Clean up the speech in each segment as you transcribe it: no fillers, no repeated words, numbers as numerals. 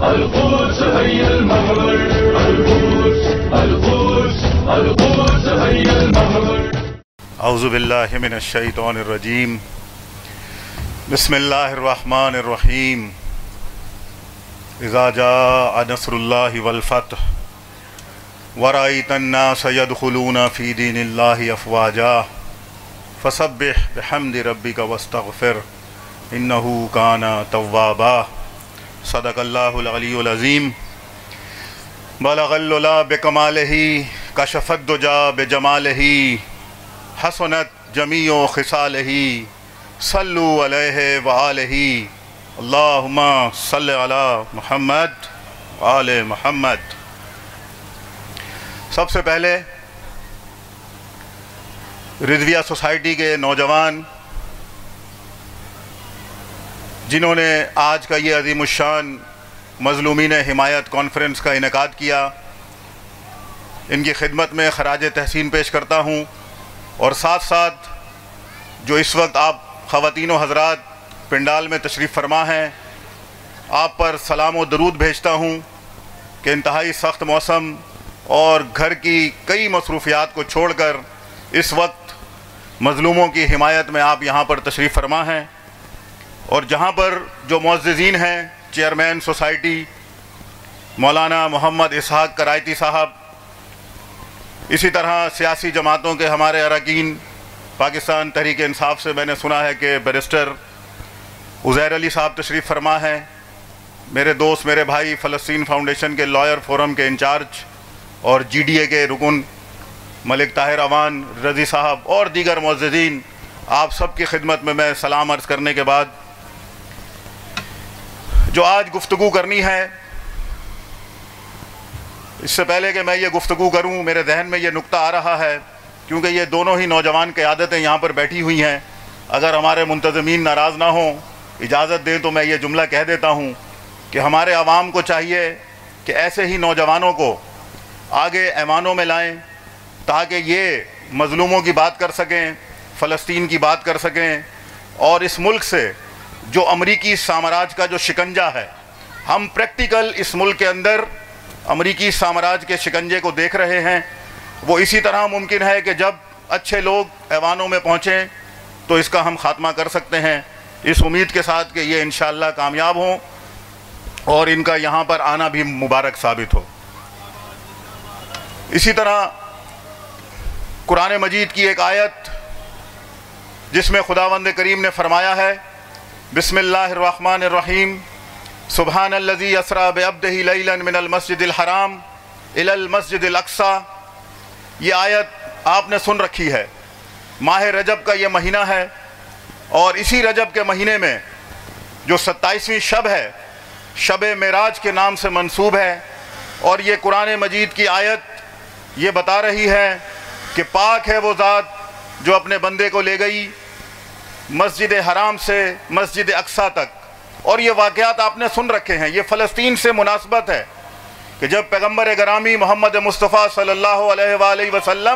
القدس هيا المحور القدس القدس القدس هيا المحور. اعوذ باللہ من الشیطان الرجیم. بسم اللہ الرحمن الرحیم. اذا جاء نصر اللہ والفتح ورأيت الناس يدخلون في دين الله افواجا فسبح بحمد ربك واستغفر انه كان توابا. صدق اللہ العلی العظیم. بلغ العلا بکمالہ کشف الدجا بجمالہ حسنت جمیع خصالہ صلو علیہ وآلہ. اللہم صل علی محمد وآل محمد. سب سے پہلے رضویہ سوسائٹی کے نوجوان جنہوں نے آج کا یہ عظیم الشان مظلومین حمایت کانفرنس کا انعقاد کیا، ان کی خدمت میں خراج تحسین پیش کرتا ہوں، اور ساتھ ساتھ جو اس وقت آپ خواتین و حضرات پنڈال میں تشریف فرما ہیں، آپ پر سلام و درود بھیجتا ہوں کہ انتہائی سخت موسم اور گھر کی کئی مصروفیات کو چھوڑ کر اس وقت مظلوموں کی حمایت میں آپ یہاں پر تشریف فرما ہیں، اور جہاں پر جو معززین ہیں، چیئرمین سوسائٹی مولانا محمد اسحاق کرائتی صاحب، اسی طرح سیاسی جماعتوں کے ہمارے اراکین، پاکستان تحریک انصاف سے میں نے سنا ہے کہ بیرسٹر عزیر علی صاحب تشریف فرما ہیں، میرے دوست میرے بھائی فلسطین فاؤنڈیشن کے لائر فورم کے انچارج اور جی ڈی اے کے رکن ملک طاہر اوان رضی صاحب اور دیگر معززین، آپ سب کی خدمت میں سلام عرض کرنے کے بعد جو آج گفتگو کرنی ہے، اس سے پہلے کہ میں یہ گفتگو کروں میرے ذہن میں یہ نکتہ آ رہا ہے، کیونکہ یہ دونوں ہی نوجوان قیادتیں یہاں پر بیٹھی ہوئی ہیں، اگر ہمارے منتظمین ناراض نہ ہوں اجازت دیں تو میں یہ جملہ کہہ دیتا ہوں کہ ہمارے عوام کو چاہیے کہ ایسے ہی نوجوانوں کو آگے ایوانوں میں لائیں تاکہ یہ مظلوموں کی بات کر سکیں، فلسطین کی بات کر سکیں، اور اس ملک سے جو امریکی سامراج کا جو شکنجہ ہے، ہم پریکٹیکل اس ملک کے اندر امریکی سامراج کے شکنجے کو دیکھ رہے ہیں، وہ اسی طرح ممکن ہے کہ جب اچھے لوگ ایوانوں میں پہنچیں تو اس کا ہم خاتمہ کر سکتے ہیں، اس امید کے ساتھ کہ یہ انشاءاللہ کامیاب ہوں اور ان کا یہاں پر آنا بھی مبارک ثابت ہو. اسی طرح قرآن مجید کی ایک آیت جس میں خداوند کریم نے فرمایا ہے، بسم اللہ الرحمن الرحیم، سبحان الذی اسری بعبدہ لیلا من المسجد الحرام الی المسجد الاقصی. یہ آیت آپ نے سن رکھی ہے. ماہ رجب کا یہ مہینہ ہے، اور اسی رجب کے مہینے میں جو 27ویں شب ہے، شب معراج کے نام سے منسوب ہے، اور یہ قرآن مجید کی آیت یہ بتا رہی ہے کہ پاک ہے وہ ذات جو اپنے بندے کو لے گئی مسجد حرام سے مسجد اقصیٰ تک. اور یہ واقعات آپ نے سن رکھے ہیں. یہ فلسطین سے مناسبت ہے کہ جب پیغمبر گرامی محمد مصطفیٰ صلی اللہ علیہ وآلہ وسلم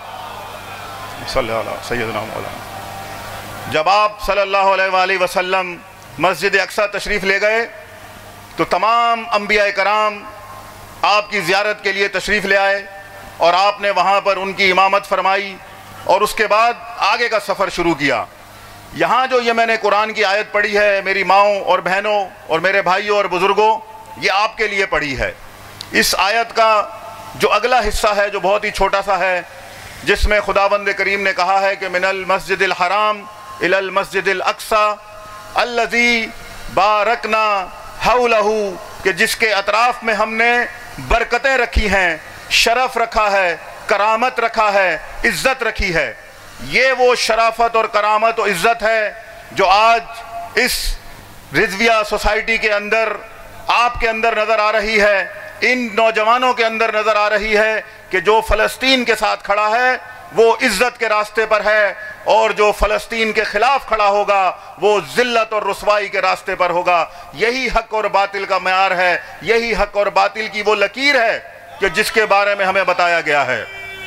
جب آپ صلی اللہ علیہ وآلہ وسلم مسجد اقصیٰ تشریف لے گئے تو تمام انبیاء کرام آپ کی زیارت کے لیے تشریف لے آئے، اور آپ نے وہاں پر ان کی امامت فرمائی، اور اس کے بعد آگے کا سفر شروع کیا. یہاں جو یہ میں نے قرآن کی آیت پڑھی ہے، میری ماؤں اور بہنوں اور میرے بھائیوں اور بزرگوں، یہ آپ کے لیے پڑھی ہے. اس آیت کا جو اگلا حصہ ہے جو بہت ہی چھوٹا سا ہے، جس میں خداوند کریم نے کہا ہے کہ من المسجد الحرام الی المسجد الاقصی الذی بارکنا حولہ، کہ جس کے اطراف میں ہم نے برکتیں رکھی ہیں، شرف رکھا ہے، کرامت رکھا ہے، عزت رکھی ہے. یہ وہ شرافت اور کرامت و عزت ہے جو آج اس رضویہ سوسائٹی کے اندر آپ کے اندر نظر آ رہی ہے، ان نوجوانوں کے اندر نظر آ رہی ہے کہ جو فلسطین کے ساتھ کھڑا ہے وہ عزت کے راستے پر ہے، اور جو فلسطین کے خلاف کھڑا ہوگا وہ ذلت اور رسوائی کے راستے پر ہوگا. یہی حق اور باطل کا معیار ہے، یہی حق اور باطل کی وہ لکیر ہے کہ جس کے بارے میں ہمیں بتایا گیا ہے.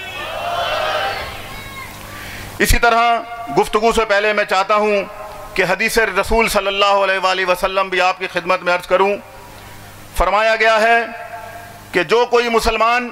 اسی طرح گفتگو سے پہلے میں چاہتا ہوں کہ حدیث رسول صلی اللہ علیہ وآلہ وسلم بھی آپ کی خدمت میں عرض کروں. فرمایا گیا ہے کہ جو کوئی مسلمان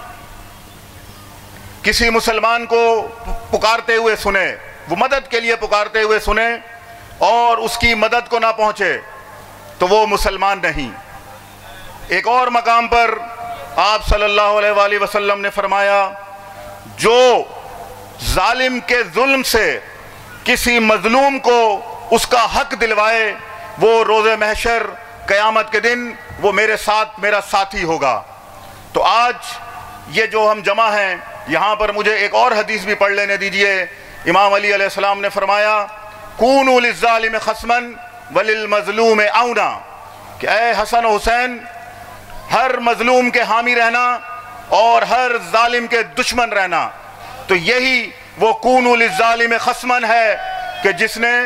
کسی مسلمان کو پکارتے ہوئے سنے، وہ مدد کے لیے پکارتے ہوئے سنے اور اس کی مدد کو نہ پہنچے تو وہ مسلمان نہیں۔ ایک اور مقام پر آپ صلی اللہ علیہ وآلہ وسلم نے فرمایا، جو ظالم کے ظلم سے کسی مظلوم کو اس کا حق دلوائے، وہ روز محشر قیامت کے دن وہ میرے ساتھ میرا ساتھی ہوگا۔ تو آج یہ جو ہم جمع ہیں، یہاں پر مجھے ایک اور حدیث بھی پڑھ لینے دیجئے۔ امام علی علیہ السلام نے فرمایا، کونوا للظالم خصما وللمظلوم عونا، کہ اے حسن و حسین، ہر مظلوم کے حامی رہنا اور ہر ظالم کے دشمن رہنا۔ تو یہی وہ کونوا للظالم خصما ہے کہ جس نے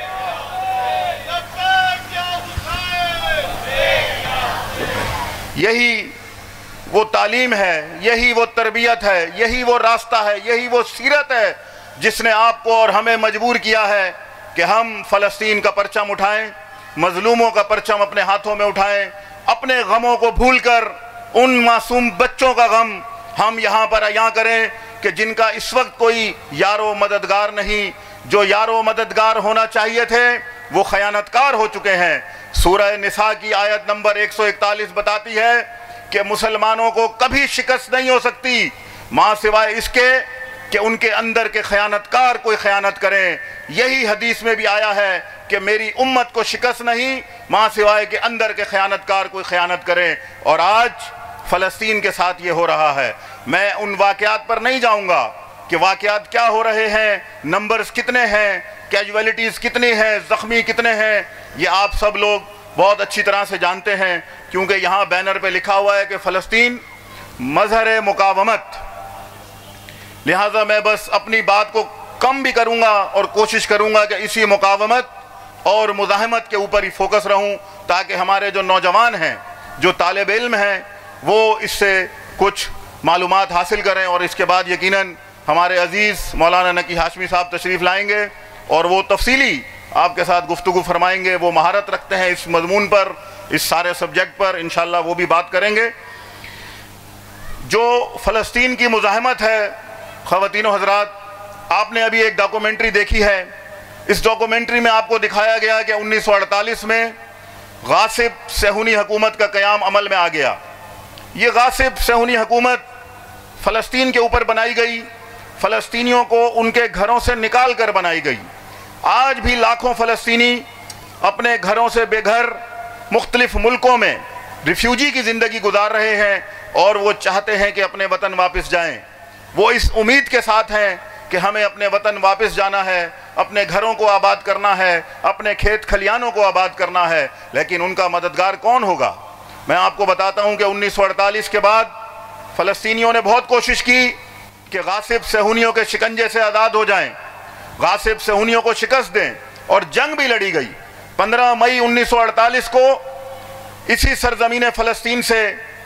یہی وہ تعلیم ہے، یہی وہ تربیت ہے، یہی وہ راستہ ہے، یہی وہ سیرت ہے جس نے آپ کو اور ہمیں مجبور کیا ہے کہ ہم فلسطین کا پرچم اٹھائیں، مظلوموں کا پرچم اپنے ہاتھوں میں اٹھائیں، اپنے غموں کو بھول کر ان معصوم بچوں کا غم ہم یہاں پر عیاں کریں کہ جن کا اس وقت کوئی یار و مددگار نہیں۔ جو یار و مددگار ہونا چاہیے تھے وہ خیانتکار ہو چکے ہیں۔ سورہ نساء کی آیت نمبر 141 بتاتی ہے کہ مسلمانوں کو کبھی شکست نہیں ہو سکتی ماں سوائے اس کے کہ ان کے اندر کے خیانتکار کوئی خیانت کریں۔ یہی حدیث میں بھی آیا ہے کہ میری امت کو شکست نہیں ماں سوائے کہ اندر کے خیانتکار کوئی خیانت کریں۔ اور آج فلسطین کے ساتھ یہ ہو رہا ہے۔ میں ان واقعات پر نہیں جاؤں گا کہ واقعات کیا ہو رہے ہیں، نمبرز کتنے ہیں، کیجویلٹیز کتنی ہیں، زخمی کتنے ہیں، یہ آپ سب لوگ بہت اچھی طرح سے جانتے ہیں، کیونکہ یہاں بینر پہ لکھا ہوا ہے کہ فلسطین مظہر مقاومت۔ لہٰذا میں بس اپنی بات کو کم بھی کروں گا اور کوشش کروں گا کہ اسی مقاومت اور مزاحمت کے اوپر ہی فوکس رہوں، تاکہ ہمارے جو نوجوان ہیں، جو طالب علم ہیں، وہ اس سے کچھ معلومات حاصل کریں۔ اور اس کے بعد یقیناً ہمارے عزیز مولانا نقی ہاشمی صاحب تشریف لائیں گے اور وہ تفصیلی آپ کے ساتھ گفتگو فرمائیں گے۔ وہ مہارت رکھتے ہیں اس مضمون پر، اس سارے سبجیکٹ پر، انشاءاللہ وہ بھی بات کریں گے۔ جو فلسطین کی مزاحمت ہے خواتین و حضرات، آپ نے ابھی ایک ڈاکومنٹری دیکھی ہے۔ اس ڈاکومنٹری میں آپ کو دکھایا گیا کہ 1948 میں غاصب صہیونی حکومت کا قیام عمل میں آ گیا۔ یہ غاصب صہیونی حکومت فلسطین کے اوپر بنائی گئی، فلسطینیوں کو ان کے گھروں سے نکال کر بنائی گئی۔ آج بھی لاکھوں فلسطینی اپنے گھروں سے بے گھر مختلف ملکوں میں ریفیوجی کی زندگی گزار رہے ہیں اور وہ چاہتے ہیں کہ اپنے وطن واپس جائیں۔ وہ اس امید کے ساتھ ہیں کہ ہمیں اپنے وطن واپس جانا ہے، اپنے گھروں کو آباد کرنا ہے، اپنے کھیت کھلیانوں کو آباد کرنا ہے، لیکن ان کا مددگار کون ہوگا؟ میں آپ کو بتاتا ہوں کہ 1948 کے بعد فلسطینیوں نے بہت کوشش کی کہ غاصب صہیونیوں کے شکنجے سے آزاد ہو جائیں، غاصب صہیونیوں کو شکست دیں، اور جنگ بھی لڑی گئی۔ 15 مئی 1948 کو اسی سرزمین فلسطین سے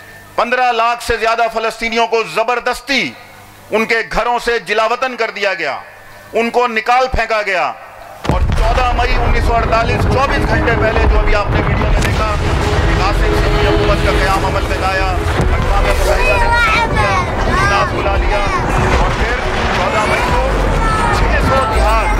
15 لاکھ سے زیادہ فلسطینیوں کو زبردستی ان کے گھروں سے جلا وطن کر دیا گیا، ان کو نکال پھینکا گیا۔ اور 14 مئی 1948، 24 گھنٹے پہلے، جو ابھی آپ نے ویڈیو میں دیکھا، غاصب صہیونی حکومت کا قیام عمل میں لایا، اقوام متحدہ نے اجلاس بلا لیا، اور پھر 14 مئی کو 600 دیہات،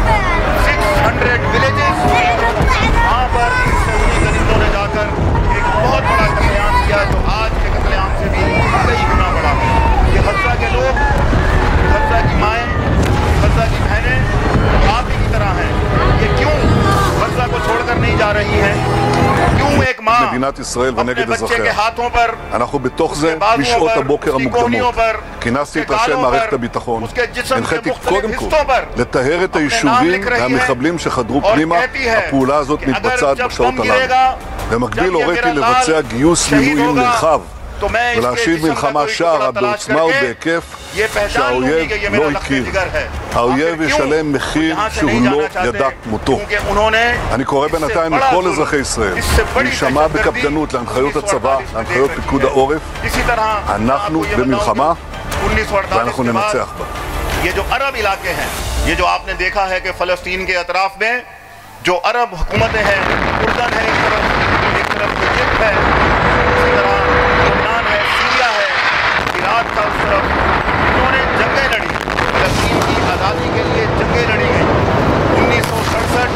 600 ولیجز، وہاں پر صہیونی درندوں نے جا کر ایک بہت بڑا قتل عام کیا، جو آج کے قتل عام سے بھی کئی گنا بڑا ہے۔ یہ غزہ کے لوگ، غزہ کی مائیں، غزہ کی بہنیں آپ ہی کی طرح ہیں۔ یہ کیوں غزہ کو چھوڑ کر نہیں جا رہی ہیں؟ کیوں ایک ماں מדינת ישראל اپنے ונגד بچے کے אזרחיה. ہاتھوں پر، אנחנו בתוך זה בשעות הבוקר המוקדמות. כינסתי את ראשי מערכת הביטחון, הנחיתי קודם כל לטהר את היישובים והמחבלים שחדרו פנימה. הפעולה הזאת מתבצעת בשעות הללו. במקביל הוריתי לבצע גיוס מילואים נרחב ולהשיב מלחמה שערה בעוצמה ובהיקף שהאויב לא הכיר. האויב ישלם מחיר שהוא לא ידע כמותו. אני קורא בינתיים לכל אזרחי ישראל להישמע בקפדנות להנחיות הצבא, להנחיות פיקוד העורף. אנחנו במלחמה ואנחנו ננצח בה. یہ جو عرب علاقے ہیں، یہ جو آپ نے دیکھا ہے کہ فلسطین کے اطراف میں جو عرب حکومتیں ہیں، اردن ہے ایک طرف، ایک طرف ایجپٹ ہے، اسی طرح لبنان ہے، سیریا ہے، عراق تھا اس طرف. انہوں نے جنگیں لڑی، فلسطین کی آزادی کے لیے جنگیں لڑی گئیں. 1967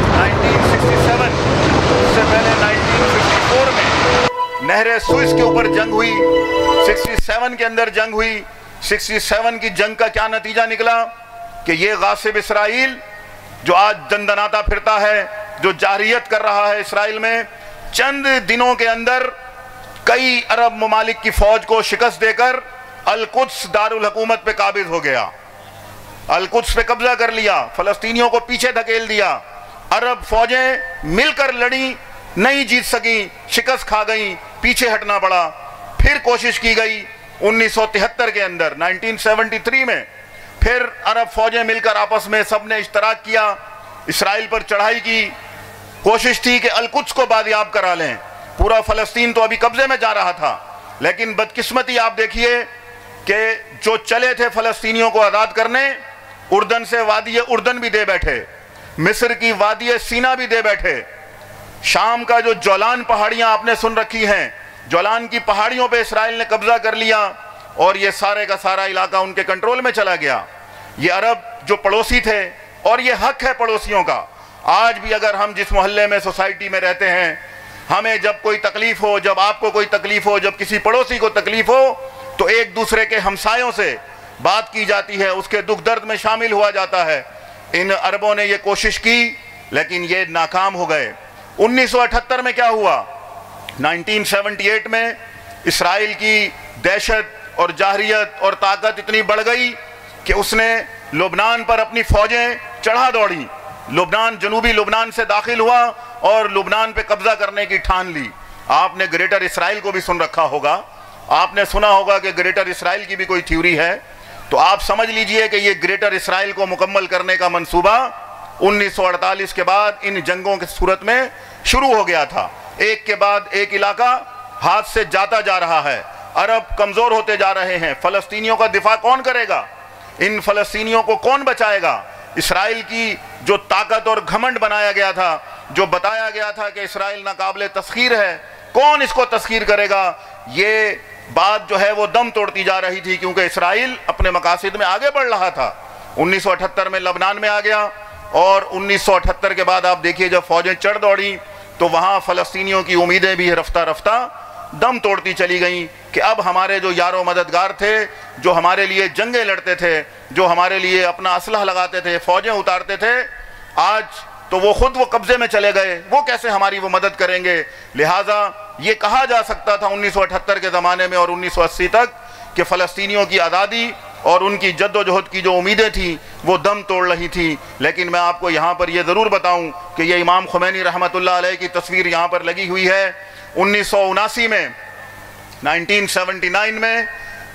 1967 اس سے پہلے 1954 میں نہر سوئس کے اوپر جنگ ہوئی. 67 کے اندر جنگ ہوئی. 67 کی جنگ کا کیا نتیجہ نکلا کہ یہ غاصب اسرائیل جو آج دندناتا پھرتا ہے، جو جارحیت کر رہا ہے اسرائیل میں، چند دنوں کے اندر کئی عرب ممالک کی فوج کو شکست دے کر القدس دارالحکومت پہ قابض ہو گیا، القدس پہ قبضہ کر لیا، فلسطینیوں کو پیچھے دھکیل دیا. عرب فوجیں مل کر لڑیں، نہیں جیت سکیں، شکست کھا گئیں، پیچھے ہٹنا پڑا. پھر کوشش کی گئی 1973 کے اندر، 1973 میں پھر عرب فوجیں مل کر آپس میں سب نے اشتراک کیا، اسرائیل پر چڑھائی کی. کوشش تھی کہ القدس کو بازیاب کرا لیں. پورا فلسطین تو ابھی قبضے میں جا رہا تھا، لیکن بدقسمتی آپ دیکھیے کہ جو چلے تھے فلسطینیوں کو آزاد کرنے، اردن سے وادی اردن بھی دے بیٹھے، مصر کی وادی سینا بھی دے بیٹھے، شام کا جو جولان پہاڑیاں آپ نے سن رکھی ہیں، جولان کی پہاڑیوں پہ اسرائیل نے قبضہ کر لیا اور یہ سارے کا سارا علاقہ ان کے کنٹرول میں چلا گیا. یہ عرب جو پڑوسی تھے، اور یہ حق ہے پڑوسیوں کا. آج بھی اگر ہم جس محلے میں سوسائٹی میں رہتے ہیں، ہمیں جب کوئی تکلیف ہو، جب آپ کو کوئی تکلیف ہو، جب کسی پڑوسی کو تکلیف ہو، تو ایک دوسرے کے ہمسایوں سے بات کی جاتی ہے، اس کے دکھ درد میں شامل ہوا جاتا ہے. ان عربوں نے یہ کوشش کی لیکن یہ ناکام ہو گئے. 1978 میں کیا ہوا؟ 1978 میں اسرائیل کی دہشت اور جارحیت اور طاقت اتنی بڑھ گئی کہ اس نے لبنان پر اپنی فوجیں چڑھا دوڑی. لبنان، جنوبی لبنان سے داخل ہوا اور لبنان پہ قبضہ کرنے کی ٹھان لی. آپ نے گریٹر اسرائیل کو بھی سن رکھا ہوگا، آپ نے سنا ہوگا کہ گریٹر اسرائیل کی بھی کوئی تھیوری ہے. تو آپ سمجھ لیجئے کہ یہ گریٹر اسرائیل کو مکمل کرنے کا منصوبہ 1948 کے بعد ان جنگوں کی صورت میں شروع ہو گیا تھا. ایک کے بعد ایک علاقہ ہاتھ سے جاتا جا رہا ہے، عرب کمزور ہوتے جا رہے ہیں. فلسطینیوں کا دفاع کون کرے گا؟ ان فلسطینیوں کو کون بچائے گا؟ اسرائیل کی جو طاقت اور گھمنڈ بنایا گیا تھا، جو بتایا گیا تھا کہ اسرائیل ناقابل تسخیر ہے، کون اس کو تسخیر کرے گا؟ یہ بات جو ہے وہ دم توڑتی جا رہی تھی، کیونکہ اسرائیل اپنے مقاصد میں آگے بڑھ رہا تھا. 1978 میں لبنان میں آ گیا، اور 1978 کے بعد آپ دیکھیے جب فوجیں چڑھ دوڑیں تو وہاں فلسطینیوں کی امیدیں بھی رفتہ رفتہ دم توڑتی چلی گئیں کہ اب ہمارے جو یار و مددگار تھے، جو ہمارے لیے جنگیں لڑتے تھے، جو ہمارے لیے اپنا اسلحہ لگاتے تھے، فوجیں اتارتے تھے، آج تو وہ خود وہ قبضے میں چلے گئے، وہ کیسے ہماری وہ مدد کریں گے؟ لہٰذا یہ کہا جا سکتا تھا 1978 کے زمانے میں اور 1980 تک کہ فلسطینیوں کی آزادی اور ان کی جد و جہد کی جو امیدیں تھیں وہ دم توڑ رہی تھیں. لیکن میں آپ کو یہاں پر یہ ضرور بتاؤں کہ یہ امام خمینی رحمۃ اللہ علیہ کی تصویر یہاں پر لگی ہوئی ہے. 1979 میں 1979 میں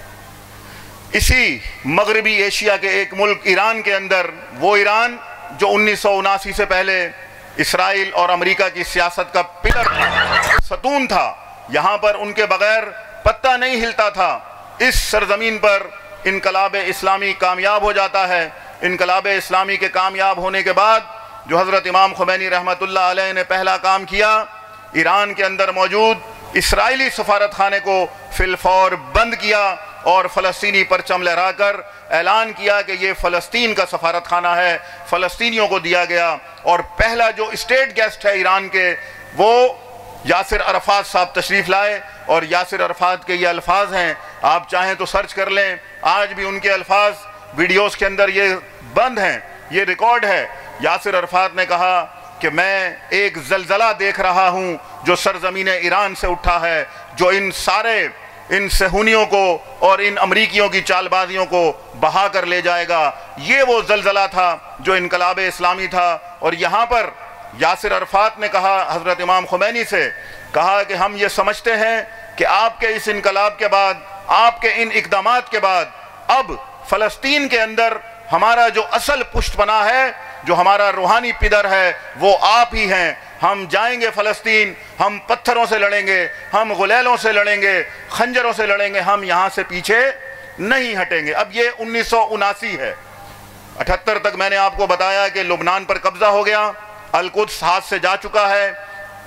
اسی مغربی ایشیا کے ایک ملک ایران کے اندر، وہ ایران جو 1979 سے پہلے اسرائیل اور امریکہ کی سیاست کا پلر تھا، ستون تھا، یہاں پر ان کے بغیر پتہ نہیں ہلتا تھا. اس سرزمین پر انقلاب اسلامی کامیاب ہو جاتا ہے. انقلاب اسلامی کے کامیاب ہونے کے بعد جو حضرت امام خمینی رحمۃ اللہ علیہ نے پہلا کام کیا، ایران کے اندر موجود اسرائیلی سفارت خانے کو فی الفور بند کیا اور فلسطینی پرچم لہرا کر اعلان کیا کہ یہ فلسطین کا سفارت خانہ ہے، فلسطینیوں کو دیا گیا. اور پہلا جو اسٹیٹ گیسٹ ہے ایران کے، وہ یاسر عرفات صاحب تشریف لائے. اور یاسر عرفات کے یہ الفاظ ہیں، آپ چاہیں تو سرچ کر لیں، آج بھی ان کے الفاظ ویڈیوز کے اندر یہ بند ہیں، یہ ریکارڈ ہے. یاسر عرفات نے کہا کہ میں ایک زلزلہ دیکھ رہا ہوں جو سرزمین ایران سے اٹھا ہے، جو ان صہیونیوں کو اور ان امریکیوں کی چال بازیوں کو بہا کر لے جائے گا. یہ وہ زلزلہ تھا جو انقلاب اسلامی تھا. اور یہاں پر یاسر عرفات نے کہا حضرت امام خمینی سے، کہا کہ ہم یہ سمجھتے ہیں کہ آپ کے اس انقلاب کے بعد، آپ کے ان اقدامات کے بعد، اب فلسطین کے اندر ہمارا جو اصل پشت پناہ ہے، جو ہمارا روحانی پدر ہے، وہ آپ ہی ہیں. ہم جائیں گے فلسطین، ہم پتھروں سے لڑیں گے، ہم غلیلوں سے لڑیں گے، خنجروں سے لڑیں گے، ہم یہاں سے پیچھے نہیں ہٹیں گے. اب یہ 1979 ہے. 78 تک میں نے آپ کو بتایا کہ لبنان پر قبضہ ہو گیا، القدس ہاتھ سے جا چکا ہے.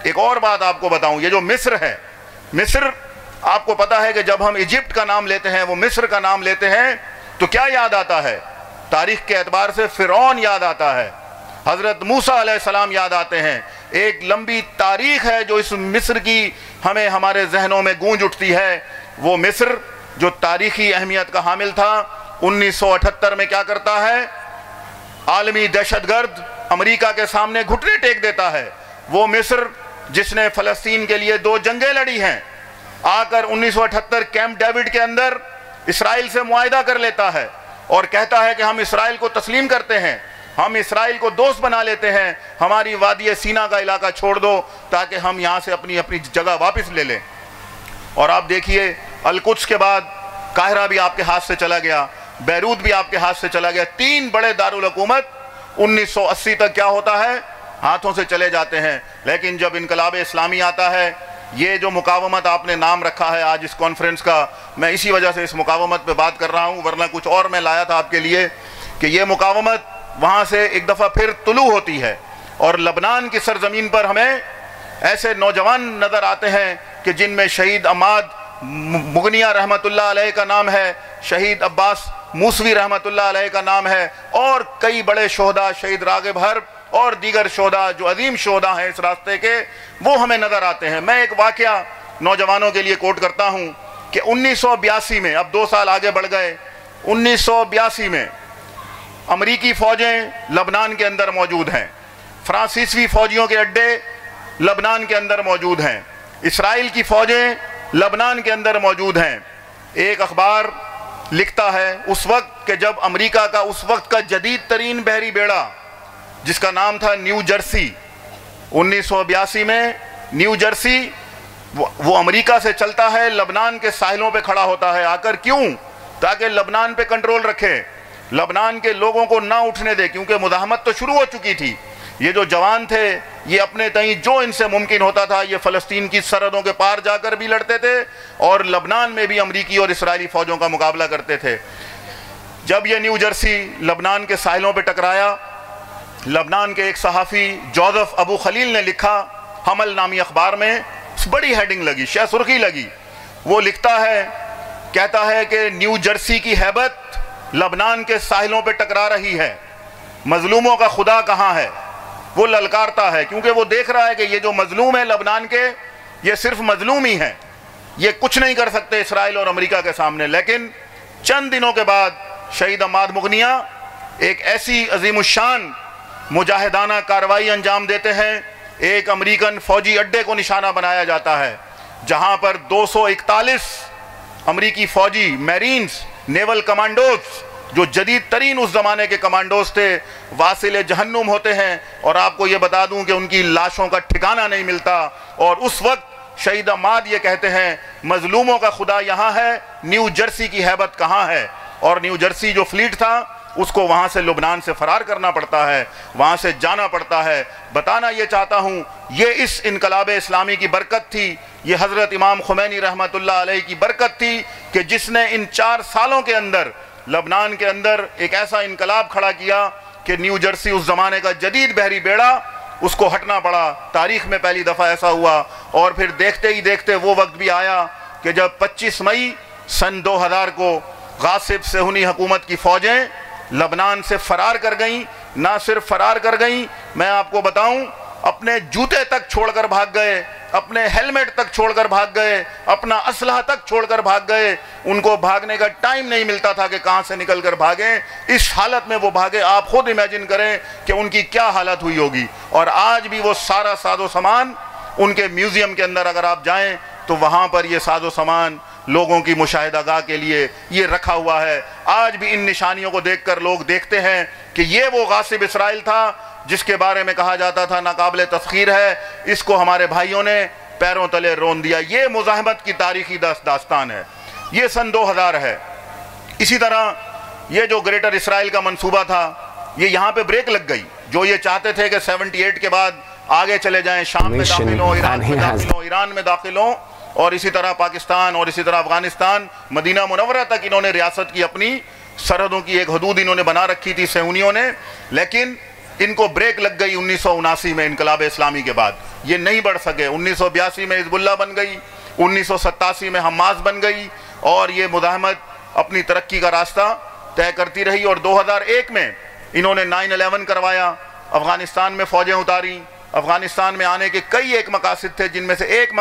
ایک اور بات آپ کو بتاؤں، یہ جو مصر ہے، مصر آپ کو پتا ہے کہ جب ہم ایجپٹ کا نام لیتے ہیں، وہ مصر کا نام لیتے ہیں، تو کیا یاد آتا ہے؟ تاریخ کے اعتبار سے فرعون یاد آتا ہے، حضرت موسیٰ علیہ السلام یاد آتے ہیں۔ ایک لمبی تاریخ ہے جو اس مصر کی ہمیں ہمارے ذہنوں میں گونج اٹھتی ہے۔ وہ مصر جو تاریخی اہمیت کا حامل تھا، 1978 میں کیا کرتا ہے؟ عالمی دہشت گرد امریکہ کے سامنے گھٹنے ٹیک دیتا ہے۔ وہ مصر جس نے فلسطین کے لیے 2 جنگیں لڑی ہیں، آ کر 1978 کیمپ ڈیوڈ کے اندر اسرائیل سے معاہدہ کر لیتا ہے اور کہتا ہے کہ ہم اسرائیل کو تسلیم کرتے ہیں، ہم اسرائیل کو دوست بنا لیتے ہیں، ہماری وادی سینا کا علاقہ چھوڑ دو تاکہ ہم یہاں سے اپنی جگہ واپس لے لیں۔ اور آپ دیکھیے القدس کے بعد قاہرہ بھی آپ کے ہاتھ سے چلا گیا، بیروت بھی آپ کے ہاتھ سے چلا گیا۔ 3 بڑے دارالحکومت 1980 تک کیا ہوتا ہے؟ ہاتھوں سے چلے جاتے ہیں۔ لیکن جب انقلاب اسلامی آتا ہے، یہ جو مقاومت آپ نے نام رکھا ہے آج اس کانفرنس کا، میں اسی وجہ سے اس مقاومت پہ بات کر رہا ہوں، ورنہ کچھ اور میں لایا تھا آپ کے لیے، کہ یہ مقاومت وہاں سے ایک دفعہ پھر طلوع ہوتی ہے، اور لبنان کی سرزمین پر ہمیں ایسے نوجوان نظر آتے ہیں کہ جن میں شہید عماد مغنیہ رحمت اللہ علیہ کا نام ہے، شہید عباس موسوی رحمت اللہ علیہ کا نام ہے، اور کئی بڑے شہداء، شہید راغب حرب اور دیگر شہداء جو عظیم شہداء ہیں اس راستے کے، وہ ہمیں نظر آتے ہیں۔ میں ایک واقعہ نوجوانوں کے لیے کوٹ کرتا ہوں کہ 1982 میں، اب 2 سال آگے بڑھ گئے، 1982 میں امریکی فوجیں لبنان کے اندر موجود ہیں، فرانسیسی فوجیوں کے اڈے لبنان کے اندر موجود ہیں، اسرائیل کی فوجیں لبنان کے اندر موجود ہیں۔ ایک اخبار لکھتا ہے اس وقت کہ جب امریکہ کا اس وقت کا جدید ترین بحری بیڑا جس کا نام تھا نیو جرسی، 1982 میں نیو جرسی وہ امریکہ سے چلتا ہے، لبنان کے ساحلوں پہ کھڑا ہوتا ہے آ کر۔ کیوں؟ تاکہ لبنان پہ کنٹرول رکھے، لبنان کے لوگوں کو نہ اٹھنے دے، کیونکہ مزاحمت تو شروع ہو چکی تھی۔ یہ جو جوان تھے یہ اپنے تئیں جو ان سے ممکن ہوتا تھا یہ فلسطین کی سرحدوں کے پار جا کر بھی لڑتے تھے اور لبنان میں بھی امریکی اور اسرائیلی فوجوں کا مقابلہ کرتے تھے۔ جب یہ نیو جرسی لبنان کے ساحلوں پہ ٹکرایا، لبنان کے ایک صحافی جوزف ابو خلیل نے لکھا حمل نامی اخبار میں، بڑی ہیڈنگ لگی، شہ سرخی لگی۔ وہ لکھتا ہے، کہتا ہے کہ نیو جرسی کی ہیبت لبنان کے ساحلوں پہ ٹکرا رہی ہے، مظلوموں کا خدا کہاں ہے؟ وہ للکارتا ہے کیونکہ وہ دیکھ رہا ہے کہ یہ جو مظلوم ہے لبنان کے، یہ صرف مظلوم ہی ہیں، یہ کچھ نہیں کر سکتے اسرائیل اور امریکہ کے سامنے۔ لیکن چند دنوں کے بعد شہید عماد مغنیہ ایک ایسی عظیم الشان مجاہدانہ کارروائی انجام دیتے ہیں، ایک امریکن فوجی اڈے کو نشانہ بنایا جاتا ہے جہاں پر 241 امریکی فوجی میرینز، نیول کمانڈوز، جو جدید ترین اس زمانے کے کمانڈوز تھے، واصل جہنم ہوتے ہیں۔ اور آپ کو یہ بتا دوں کہ ان کی لاشوں کا ٹھکانہ نہیں ملتا، اور اس وقت شہید عماد یہ کہتے ہیں مظلوموں کا خدا یہاں ہے، نیو جرسی کی ہیبت کہاں ہے؟ اور نیو جرسی جو فلیٹ تھا اس کو وہاں سے لبنان سے فرار کرنا پڑتا ہے، وہاں سے جانا پڑتا ہے۔ بتانا یہ چاہتا ہوں یہ اس انقلاب اسلامی کی برکت تھی، یہ حضرت امام خمینی رحمت اللہ علیہ کی برکت تھی کہ جس نے ان 4 سالوں کے اندر لبنان کے اندر ایک ایسا انقلاب کھڑا کیا کہ نیو جرسی اس زمانے کا جدید بحری بیڑا اس کو ہٹنا پڑا۔ تاریخ میں پہلی دفعہ ایسا ہوا، اور پھر دیکھتے ہی دیکھتے وہ وقت بھی آیا کہ جب 25 مئی سن 2000 کو غاصب صہیونی حکومت کی فوجیں لبنان سے فرار کر گئیں۔ نہ صرف فرار کر گئیں، میں آپ کو بتاؤں اپنے جوتے تک چھوڑ کر بھاگ گئے، اپنے ہیلمٹ تک چھوڑ کر بھاگ گئے، اپنا اسلحہ تک چھوڑ کر بھاگ گئے۔ ان کو بھاگنے کا ٹائم نہیں ملتا تھا کہ کہاں سے نکل کر بھاگیں، اس حالت میں وہ بھاگے۔ آپ خود امیجن کریں کہ ان کی کیا حالت ہوئی ہوگی۔ اور آج بھی وہ سارا ساز و سامان ان کے میوزیم کے اندر اگر آپ جائیں تو وہاں پر یہ ساز و سامان لوگوں کی مشاہدہ گاہ کے لیے یہ رکھا ہوا ہے۔ آج بھی ان نشانیوں کو دیکھ کر لوگ دیکھتے ہیں کہ یہ وہ غاصب اسرائیل تھا جس کے بارے میں کہا جاتا تھا ناقابل تسخیر ہے، اس کو ہمارے بھائیوں نے پیروں تلے رون دیا۔ یہ مزاحمت کی تاریخی داستان ہے، یہ سن 2000 ہے۔ اسی طرح یہ جو گریٹر اسرائیل کا منصوبہ تھا یہ یہاں پہ بریک لگ گئی۔ جو یہ چاہتے تھے کہ 78 کے بعد آگے چلے جائیں، شام میں داخل ہوں، ایران میں داخل ہوں، اور اسی طرح پاکستان اور اسی طرح افغانستان، مدینہ منورہ تک انہوں نے ریاست کی اپنی سرحدوں کی ایک حدود انہوں نے بنا رکھی تھی صہیونیوں نے۔ لیکن ان کو بریک لگ گئی 1979 میں انقلاب اسلامی کے بعد، یہ نہیں بڑھ سکے۔ 1982 میں حزب اللہ بن گئی، 1987 میں حماس بن گئی، اور یہ مزاحمت اپنی ترقی کا راستہ طے کرتی رہی، اور 2001 میں انہوں نے 9/11 کروایا، افغانستان میں فوجیں اتاری۔ افغانستان میں آنے کے کئی ایک مقاصد تھے، جن میں سے ایک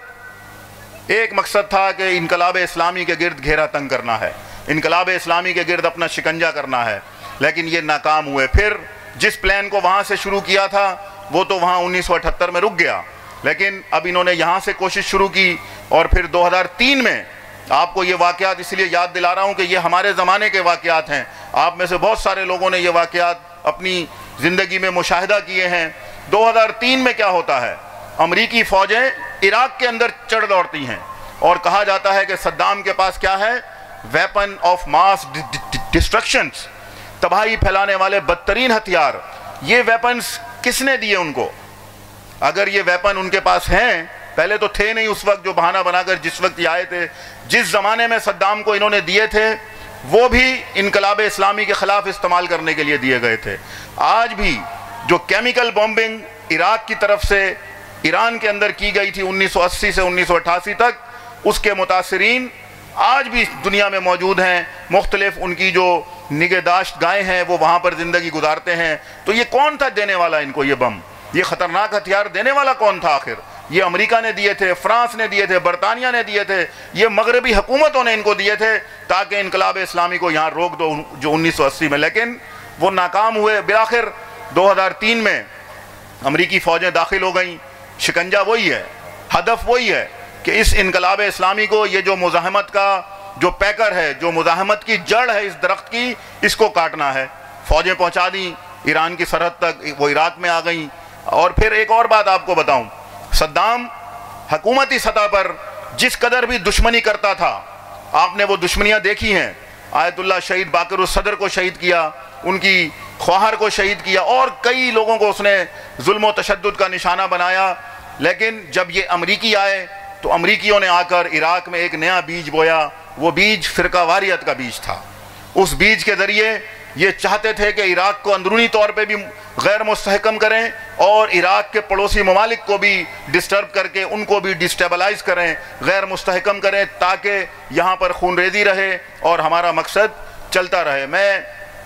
مقصد تھا کہ انقلاب اسلامی کے گرد گھیرا تنگ کرنا ہے، انقلاب اسلامی کے گرد اپنا شکنجہ کرنا ہے، لیکن یہ ناکام ہوئے۔ پھر جس پلان کو وہاں سے شروع کیا تھا وہ تو وہاں 1978 میں رک گیا، لیکن اب انہوں نے یہاں سے کوشش شروع کی، اور پھر 2003 میں آپ کو یہ واقعات اس لیے یاد دلا رہا ہوں کہ یہ ہمارے زمانے کے واقعات ہیں، آپ میں سے بہت سارے لوگوں نے یہ واقعات اپنی زندگی میں مشاہدہ کیے ہیں۔ 2003 میں کیا ہوتا ہے، امریکی فوجیں عراق کے اندر چڑھ دوڑتی ہیں، اور کہا جاتا ہے کہ صدام کے پاس کیا ہے، ویپن آف ماس ڈسٹرکشنز، تباہی پھیلانے والے بدترین ہتھیار۔ یہ ویپنز کس نے دیے ان کو؟ اگر یہ ویپن ان کے پاس ہیں، پہلے تو تھے نہیں اس وقت، جو بہانہ بنا کر جس وقت یہ آئے تھے، جس زمانے میں صدام کو انہوں نے دیے تھے وہ بھی انقلاب اسلامی کے خلاف استعمال کرنے کے لیے دیے گئے تھے۔ آج بھی جو کیمیکل بومبنگ عراق کی طرف سے ایران کے اندر کی گئی تھی 1980 سے 1988 تک، اس کے متاثرین آج بھی دنیا میں موجود ہیں، مختلف ان کی جو نگہداشت گاہیں ہیں وہ وہاں پر زندگی گزارتے ہیں۔ تو یہ کون تھا دینے والا ان کو یہ بم؟ یہ خطرناک ہتھیار دینے والا کون تھا آخر؟ یہ امریکہ نے دیے تھے، فرانس نے دیے تھے، برطانیہ نے دیے تھے، یہ مغربی حکومتوں نے ان کو دیے تھے تاکہ انقلاب اسلامی کو یہاں روک دو جو 1980 میں، لیکن وہ ناکام ہوئے۔ بالآخر 2003 میں امریکی فوجیں داخل ہو گئیں، شکنجہ وہی ہے، ہدف وہی ہے کہ اس انقلاب اسلامی کو، یہ جو مزاحمت کا جو پیکر ہے، جو مزاحمت کی جڑ ہے اس درخت کی، اس کو کاٹنا ہے۔ فوجیں پہنچا دیں ایران کی سرحد تک، وہ عراق میں آ گئیں۔ اور پھر ایک اور بات آپ کو بتاؤں، صدام حکومتی سطح پر جس قدر بھی دشمنی کرتا تھا، آپ نے وہ دشمنیاں دیکھی ہیں۔ آیت اللہ شہید باقر الصدر کو شہید کیا، ان کی خواہر کو شہید کیا، اور کئی لوگوں کو اس نے ظلم و تشدد کا نشانہ بنایا۔ لیکن جب یہ امریکی آئے تو امریکیوں نے آ کر عراق میں ایک نیا بیج بویا، وہ بیج فرقہ واریت کا بیج تھا۔ اس بیج کے ذریعے یہ چاہتے تھے کہ عراق کو اندرونی طور پہ بھی غیر مستحکم کریں، اور عراق کے پڑوسی ممالک کو بھی ڈسٹرب کر کے ان کو بھی ڈسٹیبلائز کریں، غیر مستحکم کریں، تاکہ یہاں پر خون ریزی رہے اور ہمارا مقصد چلتا رہے۔ میں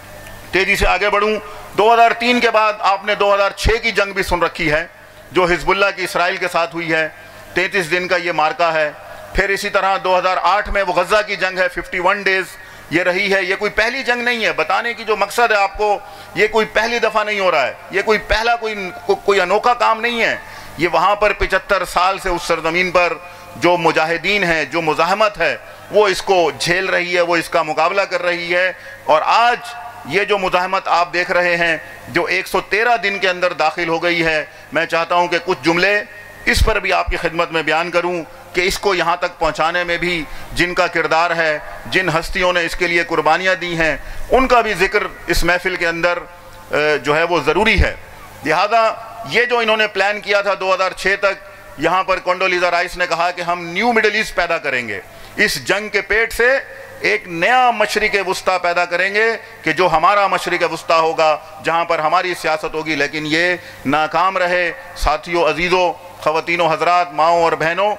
تیزی سے آگے بڑھوں۔ 2003 کے بعد آپ نے 2006 کی جنگ بھی سن رکھی ہے، جو حزب اللہ کی اسرائیل کے ساتھ ہوئی ہے، 33 دن کا یہ مارکا ہے۔ پھر اسی طرح 2008 میں وہ غزہ کی جنگ ہے، 51 ڈیز یہ رہی ہے۔ یہ کوئی پہلی جنگ نہیں ہے، بتانے کی جو مقصد ہے آپ کو، یہ کوئی پہلی دفعہ نہیں ہو رہا ہے، یہ کوئی پہلا کوئی انوکھا کام نہیں ہے۔ یہ وہاں پر 75 سال سے اس سرزمین پر جو مجاہدین ہیں، جو مزاحمت ہے، وہ اس کو جھیل رہی ہے، وہ اس کا مقابلہ کر رہی ہے۔ اور آج یہ جو مزاحمت آپ دیکھ رہے ہیں، جو 113 دن کے اندر داخل ہو گئی ہے، میں چاہتا ہوں کہ کچھ جملے اس پر بھی آپ کی خدمت میں بیان کروں کہ اس کو یہاں تک پہنچانے میں بھی جن کا کردار ہے، جن ہستیوں نے اس کے لیے قربانیاں دی ہیں، ان کا بھی ذکر اس محفل کے اندر جو ہے وہ ضروری ہے۔ لہذا یہ جو انہوں نے پلان کیا تھا 2006 تک، یہاں پر کونڈولیزا رائس نے کہا کہ ہم نیو مڈل ایسٹ پیدا کریں گے، اس جنگ کے پیٹ سے ایک نیا مشرق وسطیٰ پیدا کریں گے کہ جو ہمارا مشرق وسطیٰ ہوگا، جہاں پر ہماری سیاست ہوگی، لیکن یہ ناکام رہے۔ ساتھیوں، عزیزوں، خواتینوں، حضرات، ماؤں اور بہنوں،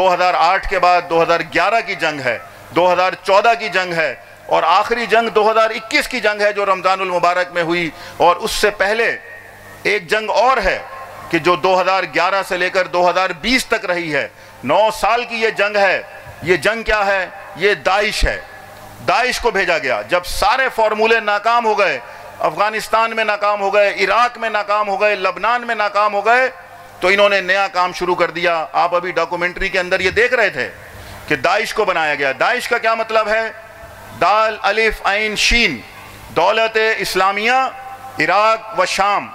2008 کے بعد 2011 کی جنگ ہے، 2014 کی جنگ ہے، اور آخری جنگ 2021 کی جنگ ہے جو رمضان المبارک میں ہوئی، اور اس سے پہلے ایک جنگ اور ہے کہ جو 2011 سے لے کر 2020 تک رہی ہے۔ 9 سال کی یہ جنگ ہے۔ یہ جنگ کیا ہے؟ یہ داعش ہے۔ داعش کو بھیجا گیا جب سارے فارمولے ناکام ہو گئے، افغانستان میں ناکام ہو گئے، عراق میں ناکام ہو گئے، لبنان میں ناکام ہو گئے، تو انہوں نے نیا کام شروع کر دیا۔ آپ ابھی ڈاکومنٹری کے اندر یہ دیکھ رہے تھے کہ داعش کو بنایا گیا۔ داعش کا کیا مطلب ہے؟ دال الف عین شین، دولت اسلامیہ عراق و شام۔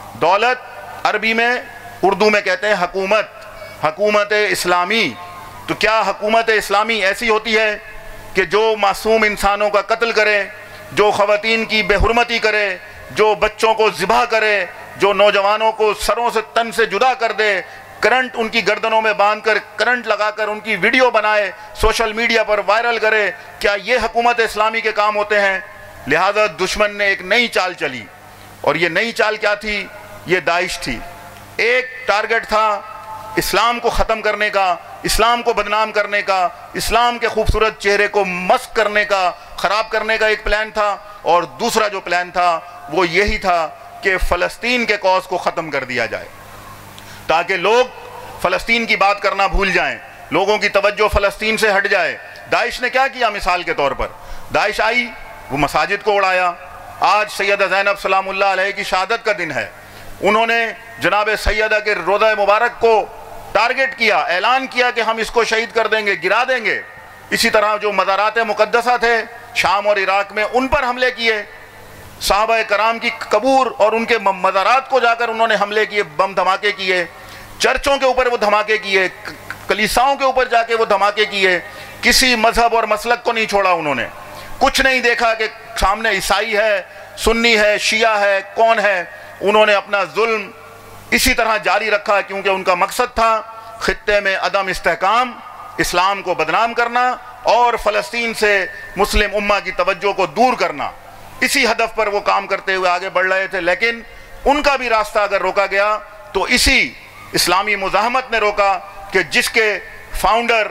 دولت عربی میں، اردو میں کہتے ہیں حکومت، حکومت اسلامی۔ تو کیا حکومت اسلامی ایسی ہوتی ہے کہ جو معصوم انسانوں کا قتل کرے، جو خواتین کی بے حرمتی کرے، جو بچوں کو ذبح کرے، جو نوجوانوں کو سروں سے تن سے جدا کر دے، کرنٹ ان کی گردنوں میں باندھ کر کرنٹ لگا کر ان کی ویڈیو بنائے، سوشل میڈیا پر وائرل کرے؟ کیا یہ حکومت اسلامی کے کام ہوتے ہیں؟ لہذا دشمن نے ایک نئی چال چلی، اور یہ نئی چال کیا تھی؟ یہ داعش تھی۔ ایک ٹارگٹ تھا اسلام کو ختم کرنے کا، اسلام کو بدنام کرنے کا، اسلام کے خوبصورت چہرے کو مسخ کرنے کا، خراب کرنے کا ایک پلان تھا، اور دوسرا جو پلان تھا وہ یہی تھا کہ فلسطین کے کاز کو ختم کر دیا جائے تاکہ لوگ فلسطین کی بات کرنا بھول جائیں، لوگوں کی توجہ فلسطین سے ہٹ جائے۔ داعش نے کیا کیا؟ مثال کے طور پر داعش آئی، وہ مساجد کو اڑایا۔ آج سیدہ زینب سلام اللہ علیہ کی شہادت کا دن ہے، انہوں نے جناب سیدہ کے روضہ مبارک کو ٹارگٹ کیا، اعلان کیا کہ ہم اس کو شہید کر دیں گے، گرا دیں گے۔ اسی طرح جو مزارات مقدسہ تھے شام اور عراق میں، ان پر حملے کیے، صحابہ کرام کی قبور اور ان کے مزارات کو جا کر انہوں نے حملے کیے، بم دھماکے کیے، چرچوں کے اوپر وہ دھماکے کیے، کلیساؤں کے اوپر جا کے وہ دھماکے کیے۔ کسی مذہب اور مسلک کو نہیں چھوڑا، انہوں نے کچھ نہیں دیکھا کہ سامنے عیسائی ہے، سنی ہے، شیعہ ہے، کون ہے۔ انہوں نے اپنا ظلم اسی طرح جاری رکھا کیونکہ ان کا مقصد تھا خطے میں عدم استحکام، اسلام کو بدنام کرنا اور فلسطین سے مسلم امہ کی توجہ کو دور کرنا۔ اسی ہدف پر وہ کام کرتے ہوئے آگے بڑھ رہے تھے، لیکن ان کا بھی راستہ اگر روکا گیا تو اسی اسلامی مزاحمت نے روکا کہ جس کے فاؤنڈر،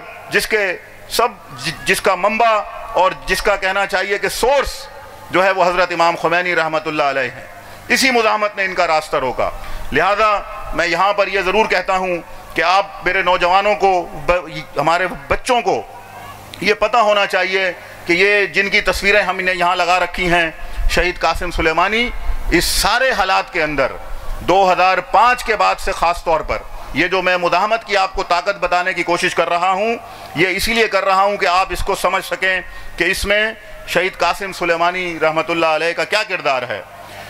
جس کا منبع اور جس کا کہنا چاہیے کہ سورس جو ہے وہ حضرت امام خمینی رحمۃ اللہ علیہ ہیں، اسی مزاحمت نے ان کا راستہ روکا۔ لہذا میں یہاں پر یہ ضرور کہتا ہوں کہ آپ میرے نوجوانوں کو، ہمارے بچوں کو یہ پتہ ہونا چاہیے کہ یہ جن کی تصویریں ہم نے یہاں لگا رکھی ہیں، شہید قاسم سلیمانی، اس سارے حالات کے اندر 2005 کے بعد سے خاص طور پر یہ جو میں مزاحمت کی آپ کو طاقت بتانے کی کوشش کر رہا ہوں، یہ اسی لیے کر رہا ہوں کہ آپ اس کو سمجھ سکیں کہ اس میں شہید قاسم سلیمانی رحمۃ اللہ علیہ کا کیا کردار ہے۔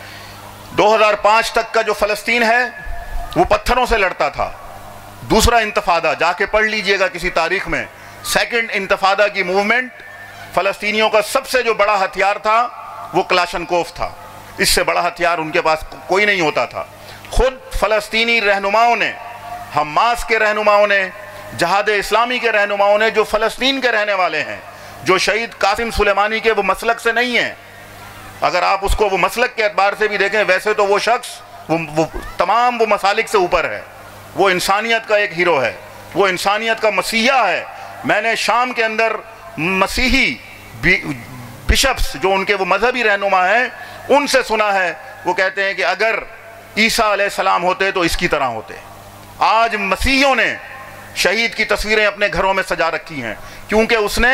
2005 تک کا جو فلسطین ہے وہ پتھروں سے لڑتا تھا۔ دوسرا انتفاضہ جا کے پڑھ لیجئے گا کسی تاریخ میں، سیکنڈ انتفاضہ کی موومنٹ، فلسطینیوں کا سب سے جو بڑا ہتھیار تھا وہ کلاشنکوف تھا، اس سے بڑا ہتھیار ان کے پاس کوئی نہیں ہوتا تھا۔ خود فلسطینی رہنماؤں نے، حماس کے رہنماؤں نے، جہاد اسلامی کے رہنماؤں نے، جو فلسطین کے رہنے والے ہیں، جو شہید قاسم سلیمانی کے وہ مسلک سے نہیں ہیں، اگر آپ اس کو وہ مسلک کے اعتبار سے بھی دیکھیں، ویسے تو وہ شخص وہ تمام وہ مسالک سے اوپر ہے، وہ انسانیت کا ایک ہیرو ہے، وہ انسانیت کا مسیحا ہے۔ میں نے شام کے اندر مسیحی بشپس جو ان کے وہ مذہبی رہنما ہیں ان سے سنا ہے، وہ کہتے ہیں کہ اگر عیسیٰ علیہ السلام ہوتے تو اس کی طرح ہوتے۔ آج مسیحیوں نے شہید کی تصویریں اپنے گھروں میں سجا رکھی ہیں کیونکہ اس نے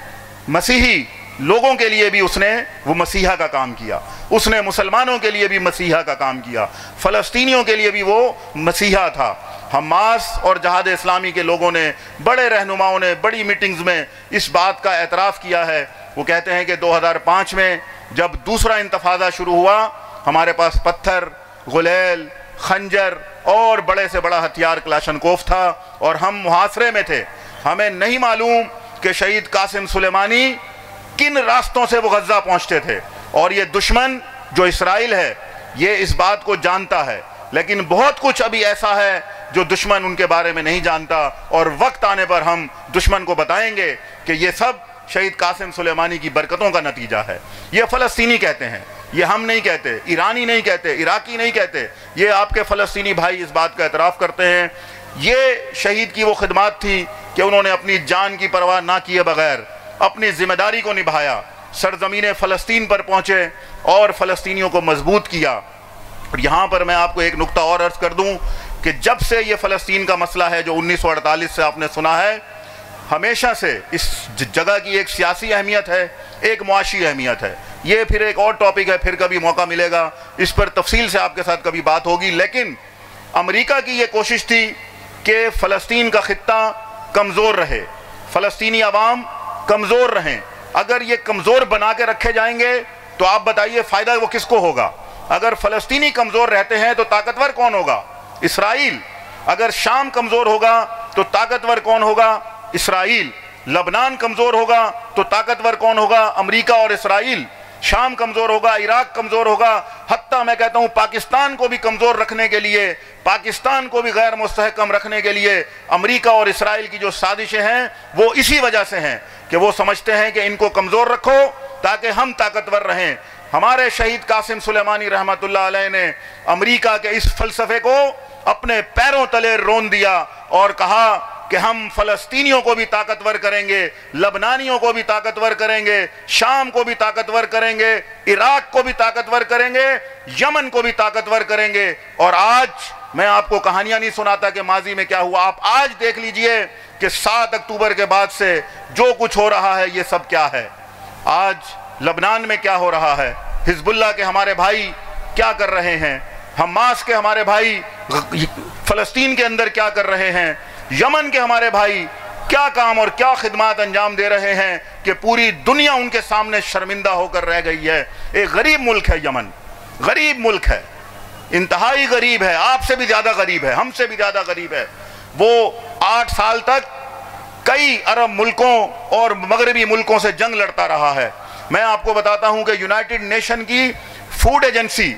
مسیحی لوگوں کے لیے بھی اس نے وہ مسیحا کا کام کیا، اس نے مسلمانوں کے لیے بھی مسیحا کا کام کیا، فلسطینیوں کے لیے بھی وہ مسیحا تھا۔ حماس اور جہاد اسلامی کے لوگوں نے، بڑے رہنماؤں نے بڑی میٹنگز میں اس بات کا اعتراف کیا ہے۔ وہ کہتے ہیں کہ 2005 میں جب دوسرا انتفاضہ شروع ہوا، ہمارے پاس پتھر، غلیل، خنجر اور بڑے سے بڑا ہتھیار کلاشنکوف تھا اور ہم محاصرے میں تھے۔ ہمیں نہیں معلوم کہ شہید قاسم سلیمانی کن راستوں سے وہ غزہ پہنچتے تھے، اور یہ دشمن جو اسرائیل ہے یہ اس بات کو جانتا ہے، لیکن بہت کچھ ابھی ایسا ہے جو دشمن ان کے بارے میں نہیں جانتا، اور وقت آنے پر ہم دشمن کو بتائیں گے کہ یہ سب شہید قاسم سلیمانی کی برکتوں کا نتیجہ ہے۔ یہ فلسطینی کہتے ہیں، یہ ہم نہیں کہتے، ایرانی نہیں کہتے، عراقی نہیں کہتے، یہ آپ کے فلسطینی بھائی اس بات کا اعتراف کرتے ہیں۔ یہ شہید کی وہ خدمات تھی کہ انہوں نے اپنی جان کی پرواہ نہ کیے بغیر اپنی ذمہ داری کو نبھایا، سرزمین فلسطین پر پہنچے اور فلسطینیوں کو مضبوط کیا۔ اور یہاں پر میں آپ کو ایک نقطہ اور عرض کر دوں کہ جب سے یہ فلسطین کا مسئلہ ہے جو 1948 سے آپ نے سنا ہے، ہمیشہ سے اس جگہ کی ایک سیاسی اہمیت ہے، ایک معاشی اہمیت ہے۔ یہ پھر ایک اور ٹاپک ہے، پھر کبھی موقع ملے گا اس پر تفصیل سے آپ کے ساتھ کبھی بات ہوگی۔ لیکن امریکہ کی یہ کوشش تھی کہ فلسطین کا خطہ کمزور رہے، فلسطینی عوام کمزور رہیں۔ اگر یہ کمزور بنا کے رکھے جائیں گے تو آپ بتائیے فائدہ وہ کس کو ہوگا؟ اگر فلسطینی کمزور رہتے ہیں تو طاقتور کون ہوگا؟ اسرائیل۔ اگر شام کمزور ہوگا تو طاقتور کون ہوگا؟ اسرائیل۔ لبنان کمزور ہوگا تو طاقتور کون ہوگا؟ امریکہ اور اسرائیل۔ شام کمزور ہوگا، عراق کمزور ہوگا، حتیٰ میں کہتا ہوں پاکستان کو بھی کمزور رکھنے کے لیے، پاکستان کو بھی غیر مستحکم رکھنے کے لیے امریکہ اور اسرائیل کی جو سازشیں ہیں وہ اسی وجہ سے ہیں کہ وہ سمجھتے ہیں کہ ان کو کمزور رکھو تاکہ ہم طاقتور رہیں۔ ہمارے شہید قاسم سلیمانی رحمۃ اللہ علیہ نے امریکہ کے اس فلسفے کو اپنے پیروں تلے رون دیا اور کہا کہ ہم فلسطینیوں کو بھی طاقتور کریں گے، لبنانیوں کو بھی طاقتور کریں گے، شام کو بھی طاقتور کریں گے، عراق کو بھی طاقتور کریں گے، یمن کو بھی طاقتور کریں گے۔ اور آج میں آپ کو کہانیاں نہیں سناتا کہ ماضی میں کیا ہوا، آپ آج دیکھ لیجئے کہ 7 اکتوبر کے بعد سے جو کچھ ہو رہا ہے یہ سب کیا ہے۔ آج لبنان میں کیا ہو رہا ہے، حزب اللہ کے ہمارے بھائی کیا کر رہے ہیں، حماس کے ہمارے بھائی فلسطین کے اندر کیا کر رہے ہیں، یمن کے ہمارے بھائی کیا کام اور کیا خدمات انجام دے رہے ہیں کہ پوری دنیا ان کے سامنے شرمندہ ہو کر رہ گئی ہے۔ ایک غریب ملک ہے یمن، غریب ملک ہے، انتہائی غریب ہے، آپ سے بھی زیادہ غریب ہے، ہم سے بھی زیادہ غریب ہے۔ وہ 8 سال تک کئی عرب ملکوں اور مغربی ملکوں سے جنگ لڑتا رہا ہے۔ میں آپ کو بتاتا ہوں کہ یونائٹڈ نیشن کی فوڈ ایجنسی